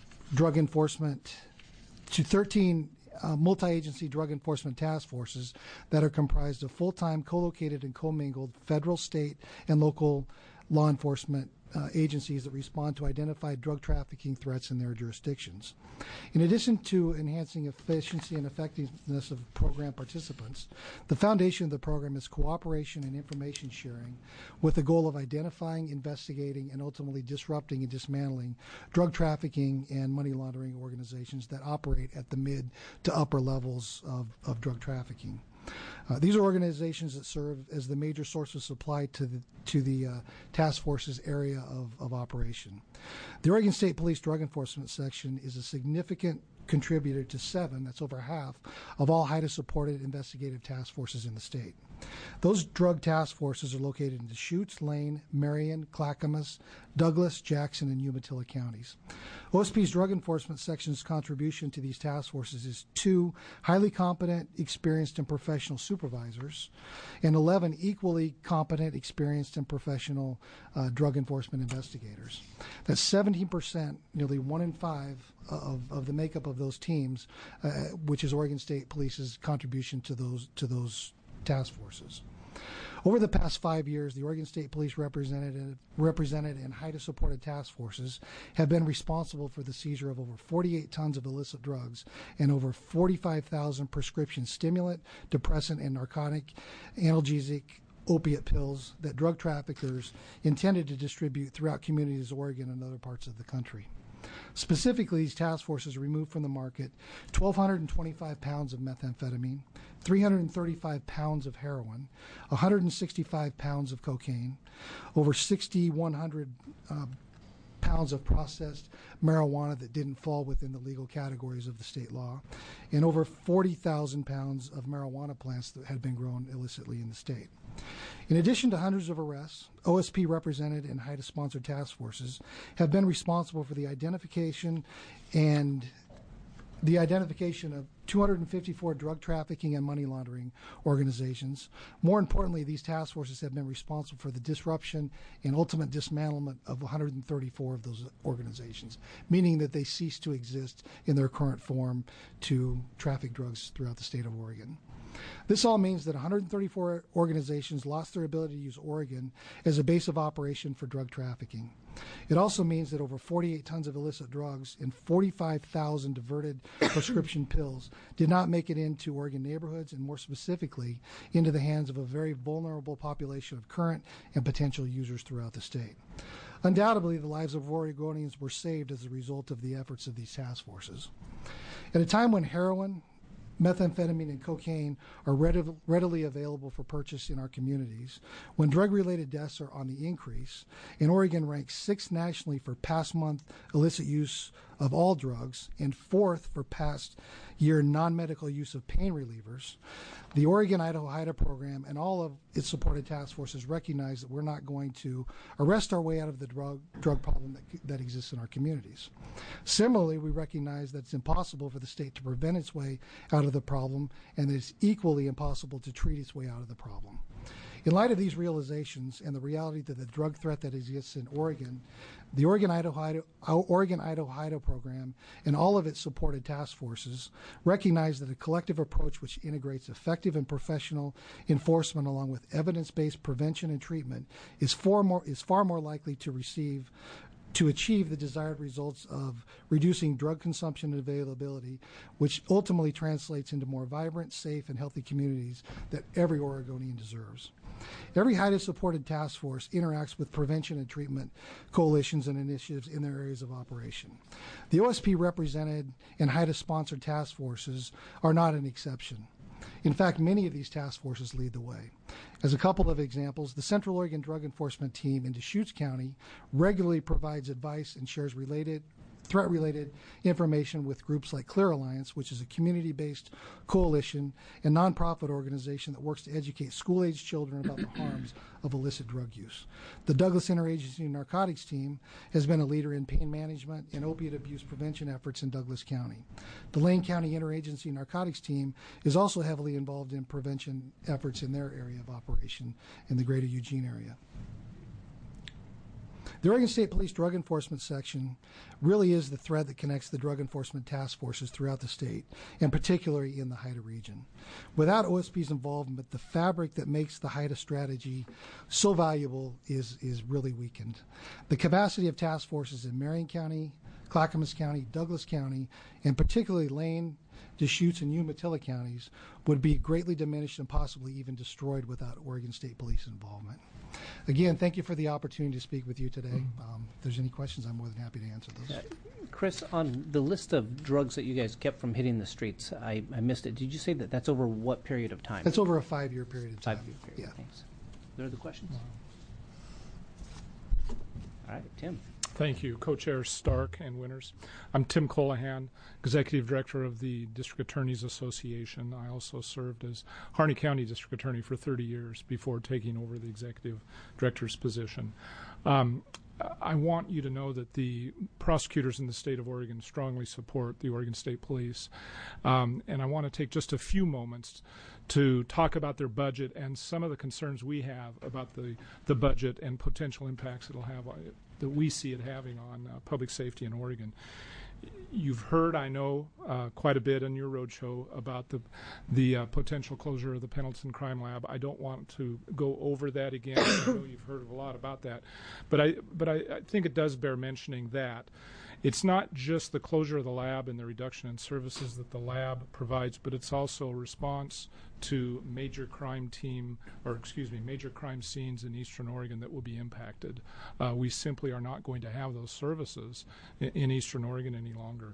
multi-agency drug enforcement task forces that are comprised of full-time, co-located, and commingled federal, state, and local law enforcement agencies that respond to identified drug trafficking threats in their jurisdictions. In addition to enhancing efficiency and effectiveness of program participants, the foundation of the program is cooperation and information sharing with the goal of identifying, investigating, and ultimately disrupting and dismantling drug trafficking and money laundering organizations that operate at the mid to upper levels of drug trafficking. These are organizations that serve as the major source of supply to the task force's area of operation. The Oregon State Police Drug Enforcement Section is a significant contributor to 7, that's over half, of all HIDA-supported investigative task forces in the state. Those drug task forces are located in Deschutes, Lane, Marion, Clackamas, Douglas, Jackson, and Umatilla counties. OSP's Drug Enforcement Section's contribution to these task forces is 2 highly competent, experienced, and professional supervisors, and 11 equally competent, experienced, and professional drug enforcement investigators. That's 17%, nearly 1 in 5 of the makeup of those teams, which is Oregon State Police's contribution to those task forces. Over the past 5 years, the Oregon State Police represented and HIDA-supported task forces have been responsible for the seizure of over 48 tons of illicit drugs and over 45,000 prescription stimulant, depressant, and narcotic analgesic opiate pills that drug traffickers intended to distribute throughout communities of Oregon and other parts of the country. Specifically, these task forces removed from the market 1,225 pounds of methamphetamine, 335 pounds of heroin, 165 pounds of cocaine, over 6,100 pounds of processed marijuana that didn't fall within the legal categories of the state law, and over 40,000 pounds of marijuana plants that had been grown illicitly in the state. In addition to hundreds of arrests, OSP represented and HIDA-sponsored task forces have been responsible for the identification of 254 drug trafficking and money laundering organizations. More importantly, these task forces have been responsible for the disruption and ultimate dismantlement of 134 of those organizations, meaning that they cease to exist in their current form to traffic drugs throughout the state of Oregon. This all means that 134 organizations lost their ability to use Oregon as a base of operation for drug trafficking. It also means that over 48 tons of illicit drugs and 45,000 diverted prescription pills did not make it into Oregon neighborhoods, and more specifically, into the hands of a very vulnerable population of current and potential users throughout the state. Undoubtedly, the lives of Oregonians were saved as a result of the efforts of these task forces. At a time when heroin, methamphetamine, and cocaine are readily available for purchase in our communities, when drug-related deaths are on the increase, and Oregon ranks 6th nationally for past month illicit use of all drugs, and fourth for past year non-medical use of pain relievers. The Oregon-Idaho HIDA program and all of its supported task forces recognize that we're not going to arrest our way out of the drug problem that exists in our communities. Similarly, we recognize that it's impossible for the state to prevent its way out of the problem, and that it's equally impossible to treat its way out of the problem. In light of these realizations and the reality that the drug threat that exists in Oregon, the Oregon-Idaho HIDA program and all of its supported task forces recognize that a collective approach which integrates effective and professional enforcement along with evidence-based prevention and treatment is far more likely to achieve the desired results of reducing drug consumption and availability, which ultimately translates into more vibrant, safe, and healthy communities that every Oregonian deserves. Every HIDA-supported task force interacts with prevention and treatment coalitions and initiatives in their areas of operation. The OSP represented and HIDA-sponsored task forces are not an exception. In fact, many of these task forces lead the way. As a couple of examples, the Central Oregon Drug Enforcement Team in Deschutes County regularly provides advice and shares threat-related information with groups like Clear Alliance, which is a community-based coalition and nonprofit organization that works to educate school-age children about the harms of illicit drug use. The Douglas Interagency Narcotics Team has been a leader in pain management and opiate abuse prevention efforts in Douglas County. The Lane County Interagency Narcotics Team is also heavily involved in prevention efforts in their area of operation in the greater Eugene area. The Oregon State Police Drug Enforcement Section really is the thread that connects the drug enforcement task forces throughout the state, and particularly in the HIDA region. Without OSP's involvement, the fabric that makes the HIDA strategy so valuable is really weakened. The capacity of task forces in Marion County, Clackamas County, Douglas County, and particularly Lane, Deschutes, and Umatilla counties would be greatly diminished and possibly even destroyed without Oregon State Police involvement. Again, thank you for the opportunity to speak with you today. If there's any questions, I'm more than happy to answer those. Chris, on the list of drugs that you guys kept from hitting the streets, I missed it. Did you say that that's over what period of time? That's over a 5-year period of time. 5-year period. Yeah. Thanks. Are there other questions? All right, Tim. Thank you, Co-Chair Stark and Winters. I'm Tim Colohan, Executive Director of the District Attorneys Association. I also served as Harney County District Attorney for 30 years before taking over the Executive Director's position. I want you to know that the prosecutors in the state of Oregon strongly support the Oregon State Police. And I want to take just a few moments to talk about their budget and some of the concerns we have about the budget and potential impacts it'll have that we see it having on public safety in Oregon. You've heard, I know, quite a bit in your roadshow about the potential closure of the Pendleton Crime Lab. I don't want to go over that again. I know you've heard a lot about that, but I think it does bear mentioning that it's not just the closure of the lab and the reduction in services that the lab provides, but it's also a response to major crime scenes in Eastern Oregon that will be impacted. We simply are not going to have those services in Eastern Oregon any longer.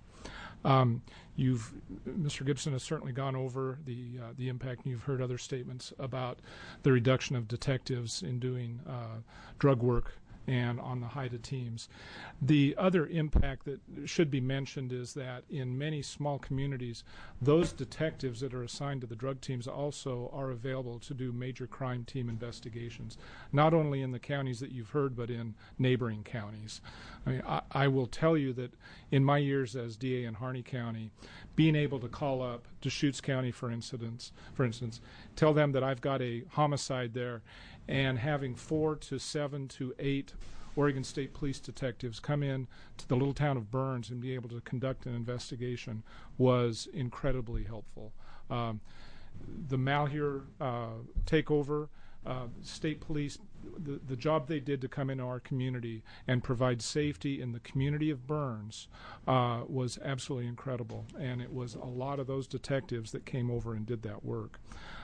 Mr. Gibson has certainly gone over the impact, and you've heard other statements about the reduction of detectives in doing drug work and on the HIDA teams. The other impact that should be mentioned is that in many small communities, those detectives that are assigned to the drug teams also are available to do major crime team investigations, not only in the counties that you've heard, but in neighboring counties. I mean, I will tell you that in my years as DA in Harney County, being able to call up Deschutes County, for instance, tell them that I've got a homicide there, and having 4 to 7 to 8 Oregon State Police detectives come in to the little town of Burns and be able to conduct an investigation was incredibly helpful. The Malheur takeover, state police, the job they did to come into our community and provide safety in the community of Burns was absolutely incredible, and it was a lot of those detectives that came over and did that work.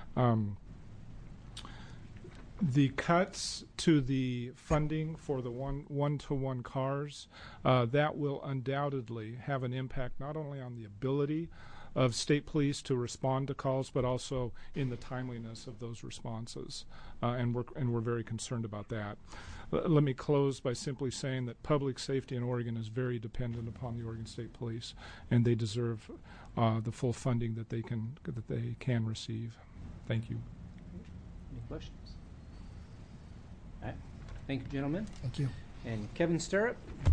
The cuts to the funding for the one-to-one cars, that will undoubtedly have an impact not only on the ability of state police to respond to calls, but also in the timeliness of those responses, and we're very concerned about that. Let me close by simply saying that public safety in Oregon is very dependent upon the Oregon State Police, and they deserve the full funding that they can receive. Thank you. Any questions? All right. Thank you, gentlemen. Thank you. And Kevin Stirrup,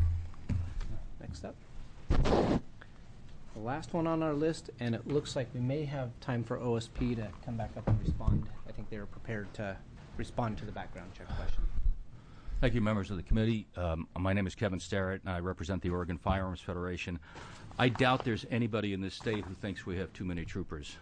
next up. The last one on our list, and it looks like we may have time for OSP to come back up and respond. I think they were prepared to respond to the background check question. Thank you, members of the committee. My name is Kevin Starrett, and I represent the Oregon Firearms Federation. I doubt there's anybody in this state who thinks we have too many troopers.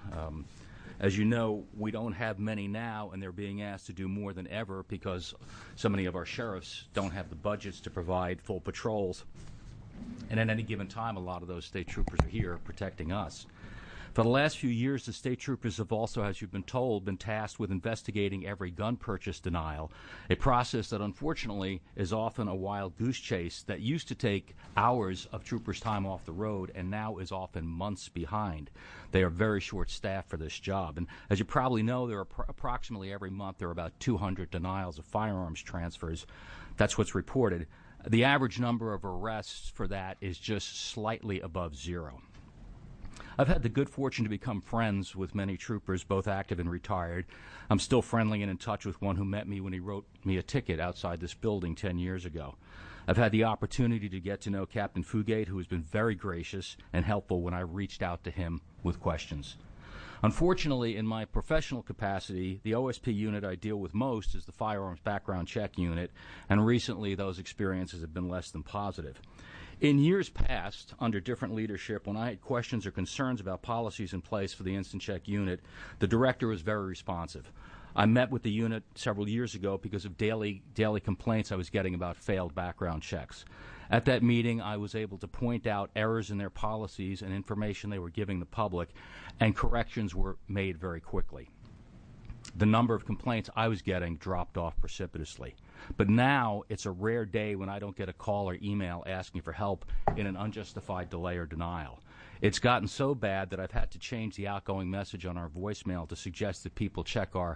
As you know, we don't have many now, and they're being asked to do more than ever because so many of our sheriffs don't have the budgets to provide full patrols. And at any given time, a lot of those state troopers are here protecting us. For the last few years, the state troopers have also, as you've been told, been tasked with investigating every gun purchase denial, a process that unfortunately is often a wild goose chase that used to take hours of troopers' time off the road and now is often months behind. They are very short-staffed for this job. And as you probably know, there are approximately every month there are about 200 denials of firearms transfers. That's what's reported. The average number of arrests for that is just slightly above zero. I've had the good fortune to become friends with many troopers, both active and retired. I'm still friendly and in touch with one who met me when he wrote me a ticket outside this building 10 years ago. I've had the opportunity to get to know Captain Fugate, who has been very gracious and helpful when I reached out to him with questions. Unfortunately, in my professional capacity, the OSP unit I deal with most is the Firearms Background Check Unit, and recently those experiences have been less than positive. In years past, under different leadership, when I had questions or concerns about policies in place for the Instant Check unit, the director was very responsive. I met with the unit several years ago because of daily complaints I was getting about failed background checks. At that meeting, I was able to point out errors in their policies and information they were giving the public, and corrections were made very quickly. The number of complaints I was getting dropped off precipitously. But now it's a rare day when I don't get a call or email asking for help in an unjustified delay or denial. It's gotten so bad that I've had to change the outgoing message on our voicemail to suggest that people check our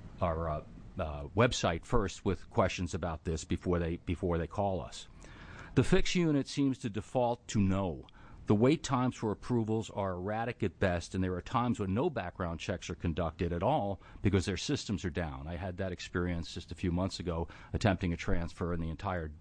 website first with questions about this before they call us. The fix unit seems to default to no. The wait times for approvals are erratic at best, and there are times when no background checks are conducted at all because their systems are down. I had that experience just a few months ago attempting a transfer, and the entire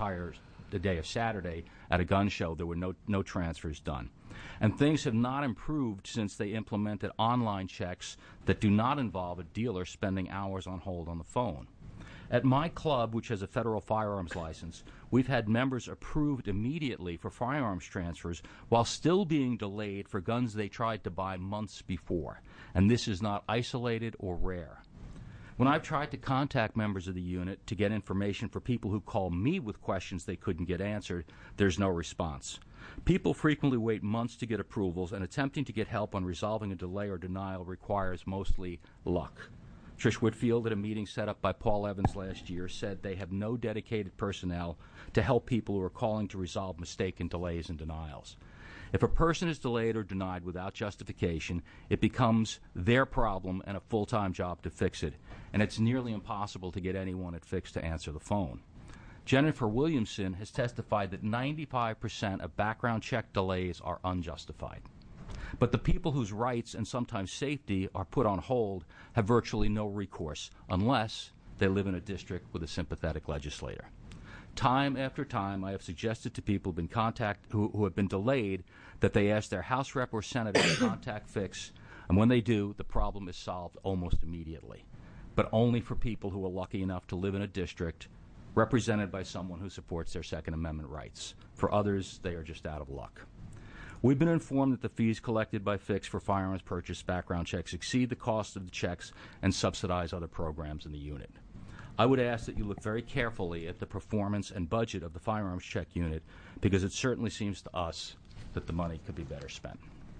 day of Saturday at a gun show there were no transfers done. And things have not improved since they implemented online checks that do not involve a dealer spending hours on hold on the phone. At my club, which has a federal firearms license, we've had members approved immediately for firearms transfers while still being delayed for guns they tried to buy months before. And this is not isolated or rare. When I've tried to contact members of the unit to get information for people who call me with questions they couldn't get answered, there's no response. People frequently wait months to get approvals, and attempting to get help on resolving a delay or denial requires mostly luck. Trish Whitfield, at a meeting set up by Paul Evans last year, said they have no dedicated personnel to help people who are calling to resolve mistaken delays and denials. If a person is delayed or denied without justification, it becomes their problem and a full-time job to fix it, and it's nearly impossible to get anyone at Fix to answer the phone. Jennifer Williamson has testified that 95% of background check delays are unjustified. But the people whose rights and sometimes safety are put on hold have virtually no recourse unless they live in a district with a sympathetic legislator. Time after time, I have suggested to people who have been delayed that they ask their House rep or senator to contact Fix, and when they do, the problem is solved almost immediately. But only for people who are lucky enough to live in a district represented by someone who supports their Second Amendment rights. For others, they are just out of luck. We've been informed that the fees collected by Fix for firearms purchase background checks exceed the cost of the checks and subsidize other programs in the unit. I would ask that you look very carefully at the performance and budget of the firearms check unit, because it certainly seems to us that the money could be better spent.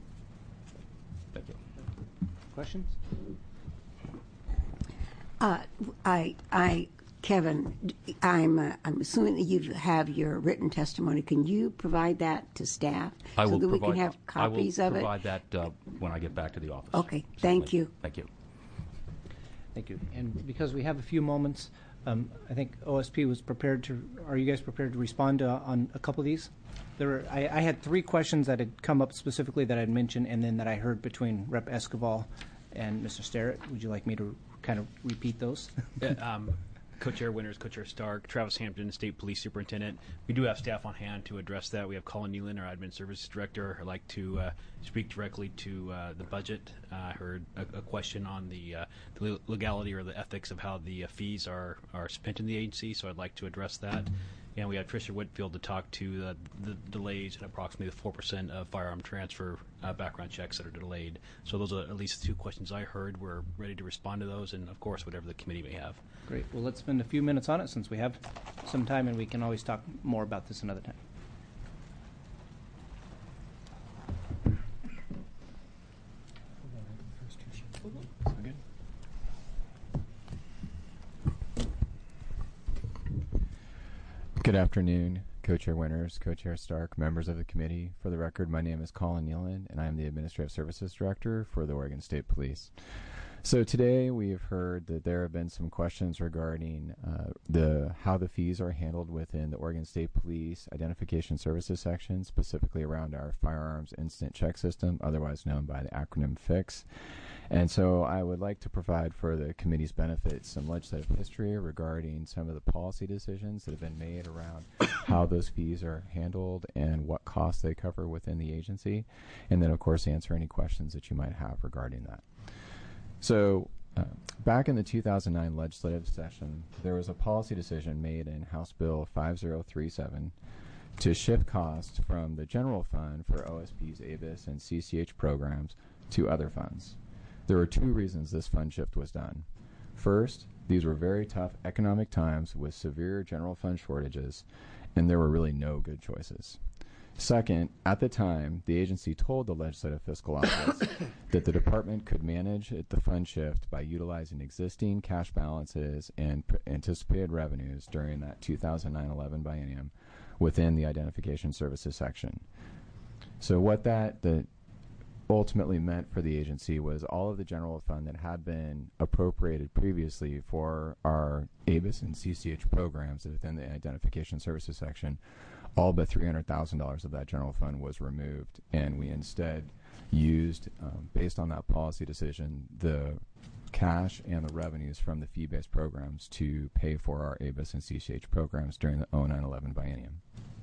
Thank you. Questions? I Kevin, I'm assuming that you have your written testimony. Can you provide that to staff I so will that we provide, can have copies of it? I will provide that when I get back to the office. Okay, thank you. Thank you. Thank you. And because we have a few moments, I think OSP was prepared to. Are you guys prepared to respond on a couple of these? I had 3 questions that had come up specifically that I'd mentioned, and then that I heard between Rep. Escoval and Mr. Starrett. Would you like me to kind of repeat those? Co-Chair Winters, Co-Chair Stark, Travis Hampton, State Police Superintendent. We do have staff on hand to address that. We have Colin Nealon, our Admin Services Director. I'd like to speak directly to the budget. I heard a question on the legality or the ethics of how the fees are spent in the agency, so I'd like to address that. And we have Tricia Whitfield to talk to the delays and approximately the 4% of firearm transfer background checks that are delayed. So those are at least the 2 questions I heard. We're ready to respond to those, and of course, whatever the committee may have. Great. Well, let's spend a few minutes on it since we have some time, and we can always talk more about this another time. Good afternoon, Co-Chair Winters, Co-Chair Stark, members of the committee. For the record, my name is Colin Nealon, and I am the Administrative Services Director for the Oregon State Police. So today we have heard that there have been some questions regarding how the fees are handled within the Oregon State Police Identification Services section, specifically around our Firearms Instant Check System, otherwise known by the acronym FIX. And so I would like to provide for the committee's benefit some legislative history regarding some of the policy decisions that have been made around how those fees are handled and what costs they cover within the agency, and then of course answer any questions that you might have regarding that. So back in the 2009 legislative session, there was a policy decision made in House Bill 5037 to shift costs from the general fund for OSP's ABIS and CCH programs to other funds. There were 2 reasons this fund shift was done. First, these were very tough economic times with severe general fund shortages, and there were really no good choices. Second, at the time, the agency told the Legislative Fiscal Office that the department could manage the fund shift by utilizing existing cash balances and anticipated revenues during that 2009-11 biennium within the Identification Services section. So what that ultimately meant for the agency was all of the general fund that had been appropriated previously for our ABIS and CCH programs within the Identification Services section, all but $300,000 of that general fund was removed, and we instead used, based on that policy decision, the cash and the revenues from the fee-based programs to pay for our ABIS and CCH programs during the 09-11 biennium.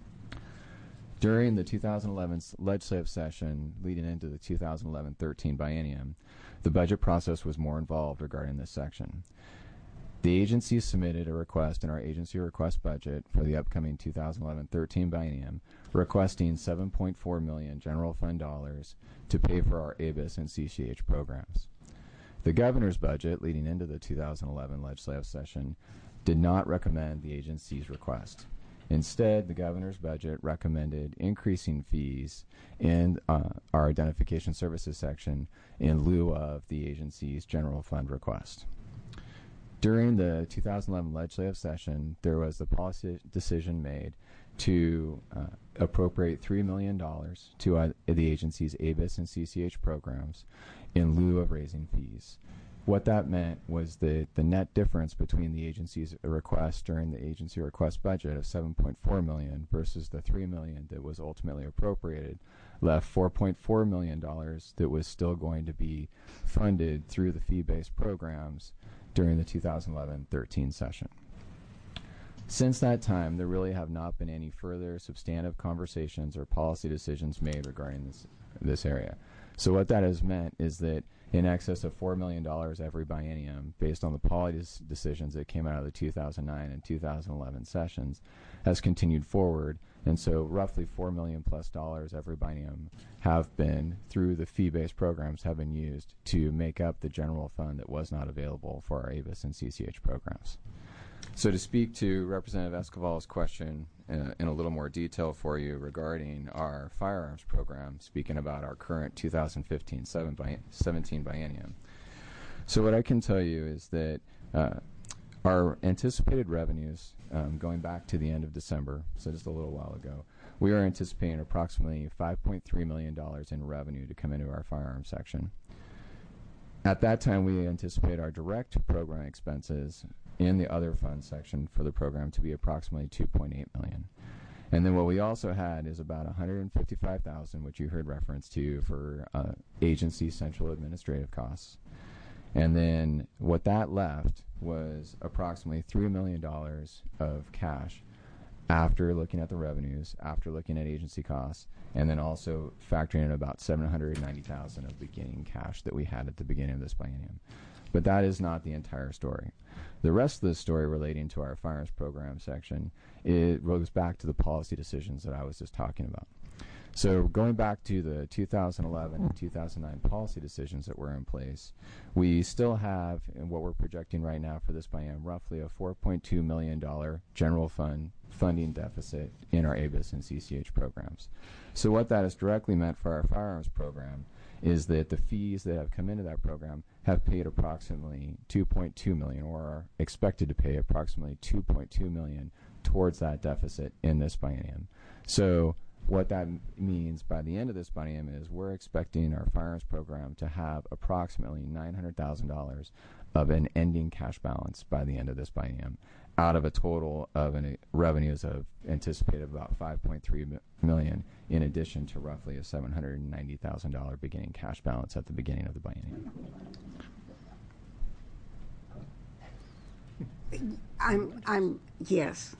During the 2011 legislative session leading into the 2011-13 biennium, the budget process was more involved regarding this section. The agency submitted a request in our agency request budget for the upcoming 2011-13 biennium, requesting $7.4 million general fund dollars to pay for our ABIS and CCH programs. The governor's budget leading into the 2011 legislative session did not recommend the agency's request. Instead, the governor's budget recommended increasing fees in our Identification Services section in lieu of the agency's general fund request. During the 2011 legislative session, there was a policy decision made to appropriate $3 million to the agency's ABIS and CCH programs in lieu of raising fees. What that meant was that the net difference between the agency's request during the agency request budget of $7.4 million versus the $3 million that was ultimately appropriated left $4.4 million that was still going to be funded through the fee-based programs during the 2011-13 session. Since that time, there really have not been any further substantive conversations or policy decisions made regarding this area. So what that has meant is that in excess of $4 million every biennium, based on the policy decisions that came out of the 2009 and 2011 sessions, has continued forward. And so roughly $4 million plus every biennium have been, through the fee-based programs, have been used to make up the general fund that was not available for our ABIS and CCH programs. So to speak to Representative Escoval's question in a little more detail for you regarding our firearms program, speaking about our current 2015-17 biennium. So what I can tell you is that our anticipated revenues, going back to the end of December, so just a little while ago, we are anticipating approximately $5.3 million in revenue to come into our firearms section. At that time, we anticipate our direct program expenses in the other fund section for the program to be approximately $2.8 million. And then what we also had is about $155,000, which you heard reference to, for agency central administrative costs. And then what that left was approximately $3 million of cash after looking at the revenues, after looking at agency costs, and then also factoring in about $790,000 of beginning cash that we had at the beginning of this biennium. But that is not the entire story. The rest of the story relating to our firearms program section, it goes back to the policy decisions that I was just talking about. So going back to the 2011 and 2009 policy decisions that were in place, we still have, in what we're projecting right now for this biennium, roughly a $4.2 million general fund funding deficit in our ABIS and CCH programs. So what that has directly meant for our firearms program is that the fees that have come into that program have paid approximately $2.2 million, or are expected to pay approximately $2.2 million towards that deficit in this biennium. So what that means by the end of this biennium is we're expecting our firearms program to have approximately $900,000 of an ending cash balance by the end of this biennium, out of a total of revenues of anticipated about $5.3 million, in addition to roughly a $790,000 beginning cash balance at the beginning of the biennium. Yes.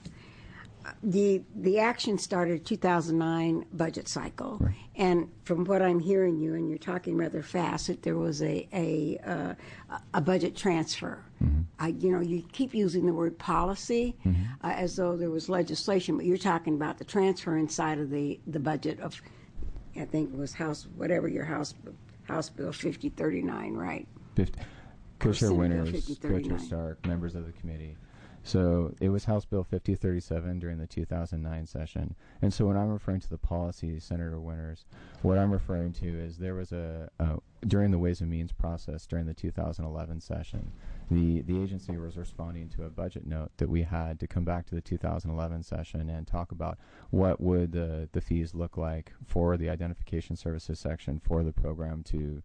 The action started 2009 budget cycle, right. And from what I'm hearing you, and you're talking rather fast, that there was a budget transfer. Mm-hmm. You keep using the word policy, mm-hmm. As though there was legislation, but you're talking about the transfer inside of the budget of, I think it was House Bill 5039, right? Co-Chair Winters, Co-Chair Stark, members of the committee. So it was House Bill 5037 during the 2009 session. And so when I'm referring to the policy, Senator Winters, what I'm referring to is there was during the Ways and Means process during the 2011 session, the agency was responding to a budget note that we had to come back to the 2011 session and talk about what would the fees look like for the identification services section for the program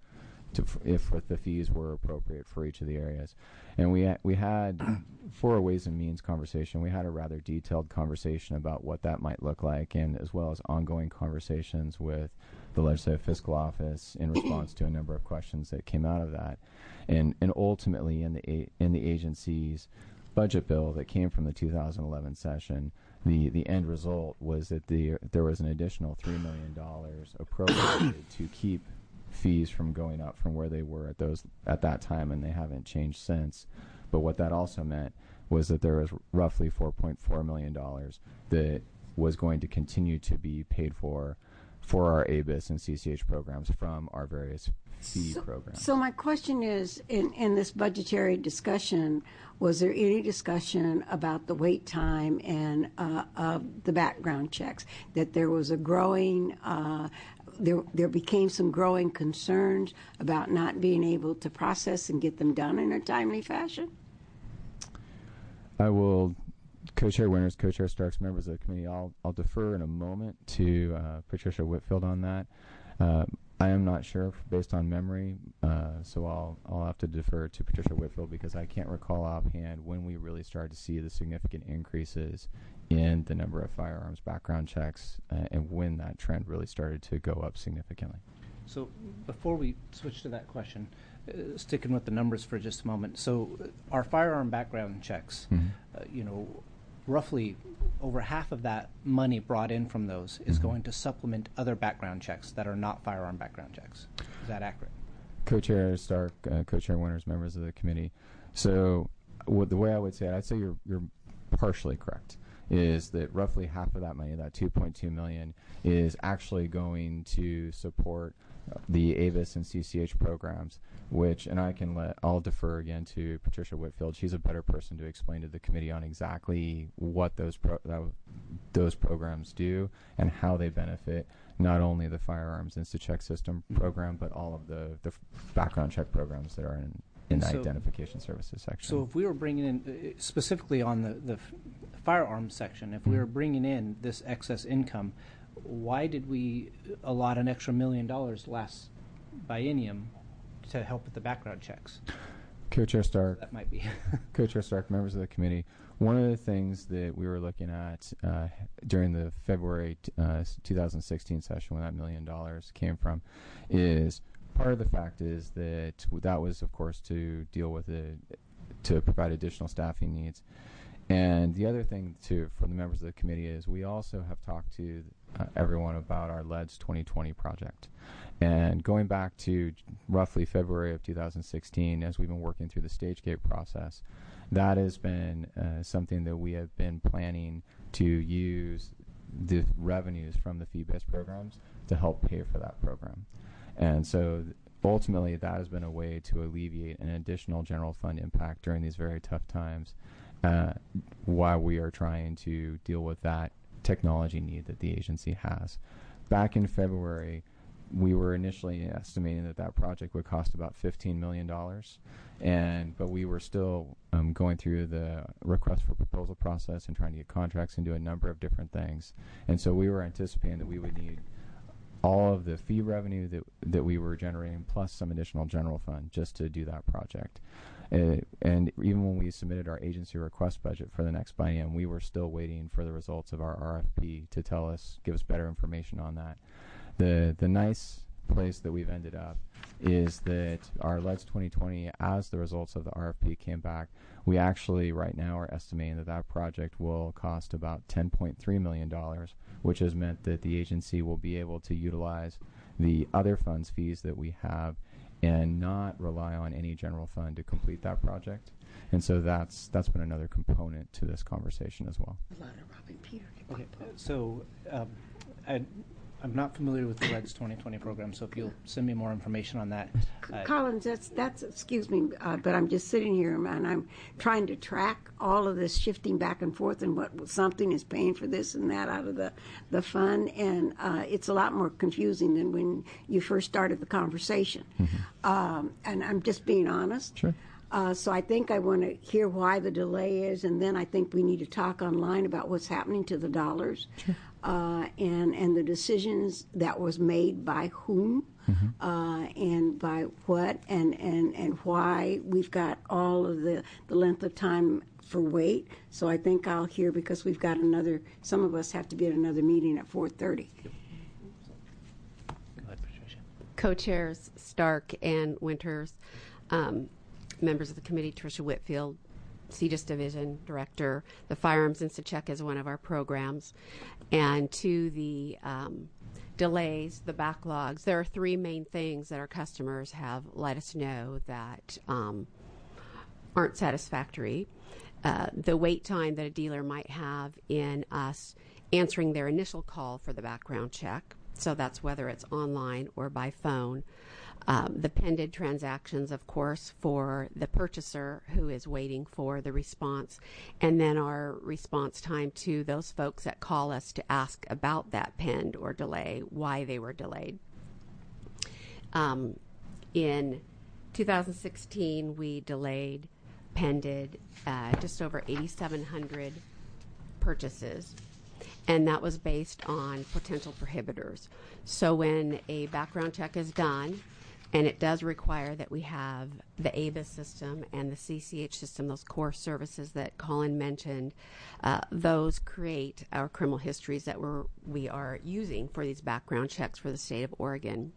if the fees were appropriate for each of the areas. And we had, for a Ways and Means conversation, we had a rather detailed conversation about what that might look like, and as well as ongoing conversations with the Legislative Fiscal Office in response to a number of questions that came out of that. And ultimately, in the agency's budget bill that came from the 2011 session, the end result was that there was an additional $3 million appropriated to keep fees from going up from where they were at that time, and they haven't changed since. But what that also meant was that there was roughly $4.4 million that was going to continue to be paid for our ABIS and CCH programs from our various fee programs. So my question is, in this budgetary discussion, was there any discussion about the wait time and the background checks, that there was a growing there became some growing concerns about not being able to process and get them done in a timely fashion? I will, Co-Chair Winters, Co-Chair Starks, members of the committee, I'll defer in a moment to Patricia Whitfield on that. I am not sure based on memory, so I'll have to defer to Patricia Whitfield because I can't recall offhand when we really started to see the significant increases in the number of firearms background checks and when that trend really started to go up significantly. So before we switch to that question, sticking with the numbers for just a moment, so our firearm background checks, mm-hmm. Roughly over half of that money brought in from those is mm-hmm. going to supplement other background checks that are not firearm background checks. Is that accurate? Co-Chair Stark, Co-Chair Winters, members of the committee. So the way I would say it, I'd say you're partially correct, is that roughly half of that money, that $2.2 million, is actually going to support the ABIS and CCH programs, which, and I'll defer again to Patricia Whitfield. She's a better person to explain to the committee on exactly what those programs do and how they benefit not only the Firearms InstaCheck system program, but all of the background check programs that are in the identification services section. So if we were bringing in, specifically on the firearms section, if we were bringing in this excess income, why did we allot an extra $1 million last biennium to help with the background checks? Co-Chair Stark, that might be. Co-Chair Stark, members of the committee, one of the things that we were looking at during the February 2016 session when that $1 million came from is part of the fact is that was, of course, to deal with to provide additional staffing needs. And the other thing, too, for the members of the committee is we also have talked to everyone about our LEDS 2020 project. And going back to roughly February of 2016, as we've been working through the stage gate process, that has been something that we have been planning to use the revenues from the fee-based programs to help pay for that program. And so ultimately that has been a way to alleviate an additional general fund impact during these very tough times while we are trying to deal with that technology need that the agency has. Back in February, we were initially estimating that project would cost about $15 million, but we were still going through the request for proposal process and trying to get contracts and do a number of different things. And so we were anticipating that we would need all of the fee revenue that we were generating plus some additional general fund just to do that project. And even when we submitted our agency request budget for the next biennium, we were still waiting for the results of our RFP to give us better information on that. The nice place that we've ended up is that our LEDS 2020, as the results of the RFP came back, we actually right now are estimating that project will cost about $10.3 million, which has meant that the agency will be able to utilize the other funds fees that we have and not rely on any general fund to complete that project. And so that's been another component to this conversation as well. Okay, so I'm not familiar with the LEDS 2020 program, so if you'll send me more information on that. Collins, that's excuse me, but I'm just sitting here and I'm trying to track all of this shifting back and forth and what something is paying for this and that out of the fund, and it's a lot more confusing than when you first started the conversation. Mm-hmm. And I'm just being honest. Sure. So I think I want to hear why the delay is, and then I think we need to talk online about what's happening to the dollars. Sure. And the decisions that was made by whom, and by what, and why we've got all of the length of time for wait. So I think I'll hear, because we've got some of us have to be at another meeting at 4:30. Co-chairs Stark and Winters, members of the committee, Tricia Whitfield, CJIS Division Director. The Firearms Insta-Check is one of our programs. And to the delays, the backlogs, there are three main things that our customers have let us know that aren't satisfactory. The wait time that a dealer might have in us answering their initial call for the background check, so that's whether it's online or by phone. The pended transactions, of course, for the purchaser who is waiting for the response, and then our response time to those folks that call us to ask about that pend or delay, why they were delayed. In 2016, we pended just over 8,700 purchases, and that was based on potential prohibitors. So when a background check is done, and it does require that we have the ABIS system and the CCH system, those core services that Colin mentioned. Those create our criminal histories that we are using for these background checks for the state of Oregon.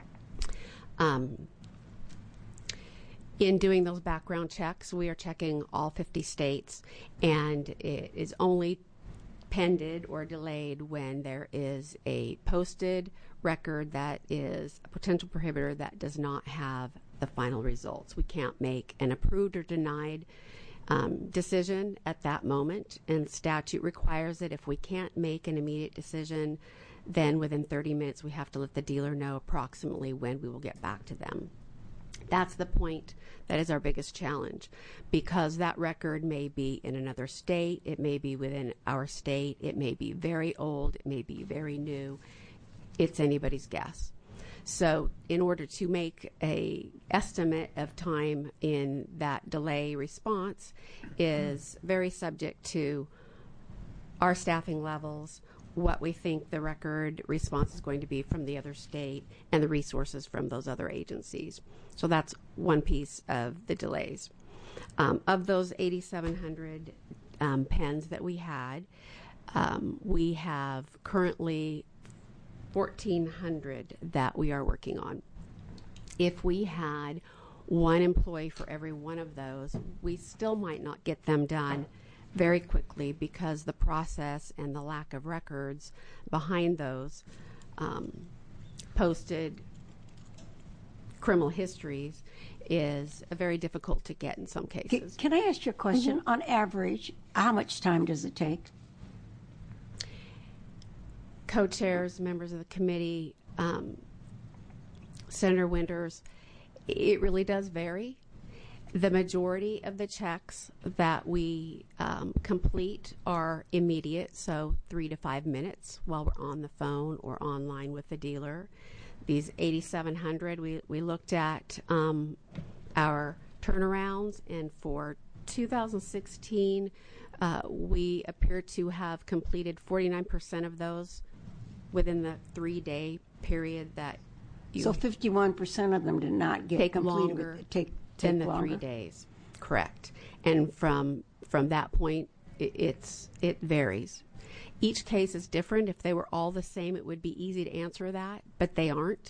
In doing those background checks, we are checking all 50 states, and it is only pended or delayed when there is a posted record that is a potential prohibitor that does not have the final results. We can't make an approved or denied decision at that moment, and statute requires that if we can't make an immediate decision, then within 30 minutes we have to let the dealer know approximately when we will get back to them. That's the point that is our biggest challenge, because that record may be in another state, it may be within our state, it may be very old, it may be very new. It's anybody's guess. So in order to make a estimate of time in that delay response is very subject to our staffing levels, what we think the record response is going to be from the other state, and the resources from those other agencies. So that's one piece of the delays. Of those 8,700 pens that we had, we have currently 1,400 that we are working on. If we had one employee for every one of those, we still might not get them done very quickly because the process and the lack of records behind those posted criminal histories is very difficult to get in some cases. Can I ask you a question? Mm-hmm. On average, how much time does it take? Co-chairs, members of the committee, Senator Winters, it really does vary. The majority of the checks that we complete are immediate, so 3 to 5 minutes while we're on the phone or online with the dealer. These 8,700, we looked at our turnarounds, and for 2016, we appear to have completed 49% of those within the 3-day period that you... So 51% of them did not get take completed. Longer Take than the longer. 3 days. Correct. And from that point, it varies. Each case is different. If they were all the same, it would be easy to answer that, but they aren't.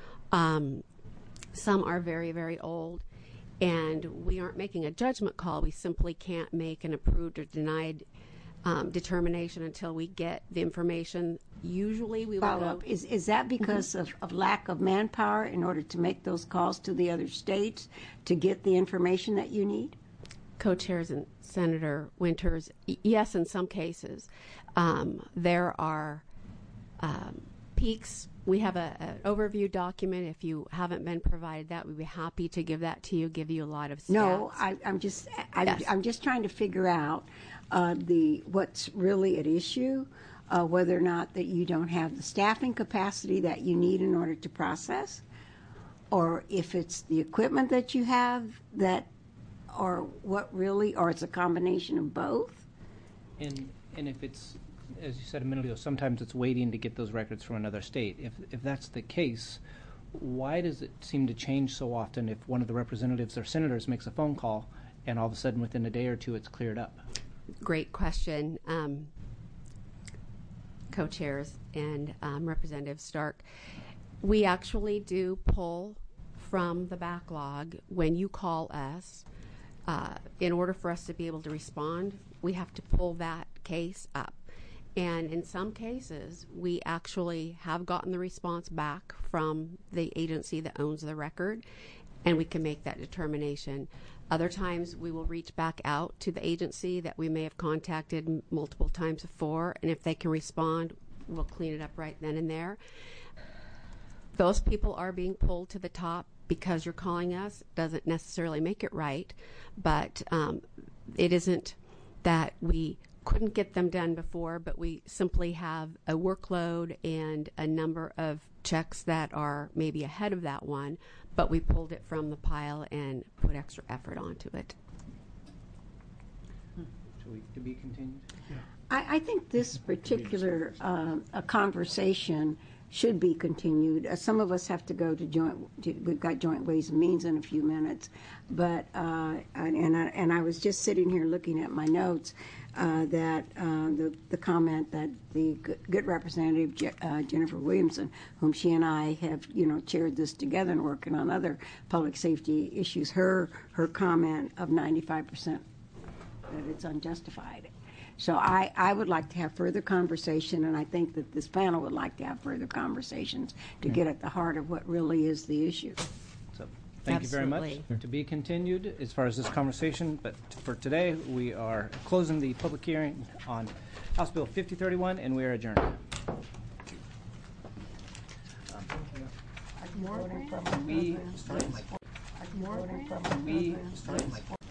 Some are very, very old, and we aren't making a judgment call. We simply can't make an approved or denied determination until we get the information. Usually we will Follow up. Is that because of lack of manpower in order to make those calls to the other states to get the information that you need? Co-chairs and Senator Winters, yes, in some cases. There are peaks. We have an overview document. If you haven't been provided that, we'd be happy to give that to you, give you a lot of stats. No, I'm just trying to figure out what's really at issue, whether or not that you don't have the staffing capacity that you need in order to process, or if it's the equipment that you have that, or what really, or it's a combination of both. And if it's, as you said a minute ago, sometimes it's waiting to get those records from another state. If that's the case, why does it seem to change so often if one of the representatives or senators makes a phone call and all of a sudden within a day or two it's cleared up? Great question, co-chairs and Representative Stark. We actually do pull from the backlog when you call us. In order for us to be able to respond, we have to pull that case up. And in some cases, we actually have gotten the response back from the agency that owns the record, and we can make that determination. Other times, we will reach back out to the agency that we may have contacted multiple times before, and if they can respond, we'll clean it up right then and there. Those people are being pulled to the top because you're calling us. Doesn't necessarily make it right, but it isn't that we couldn't get them done before, but we simply have a workload and a number of checks that are maybe ahead of that one, but we pulled it from the pile and put extra effort onto it. To be continued? Yeah. I think this particular conversation should be continued. Some of us have to go to we've got Joint Ways and Means in a few minutes, but and I was just sitting here looking at my notes that the comment that the good representative Jennifer Williamson, whom she and I have chaired this together and working on other public safety issues, her comment of 95% that it's unjustified. So I would like to have further conversation, and I think that this panel would like to have further conversations to get at the heart of what really is the issue. So thank you very much. To be continued as far as this conversation, but for today we are closing the public hearing on House Bill 5031, and we are adjourned. We started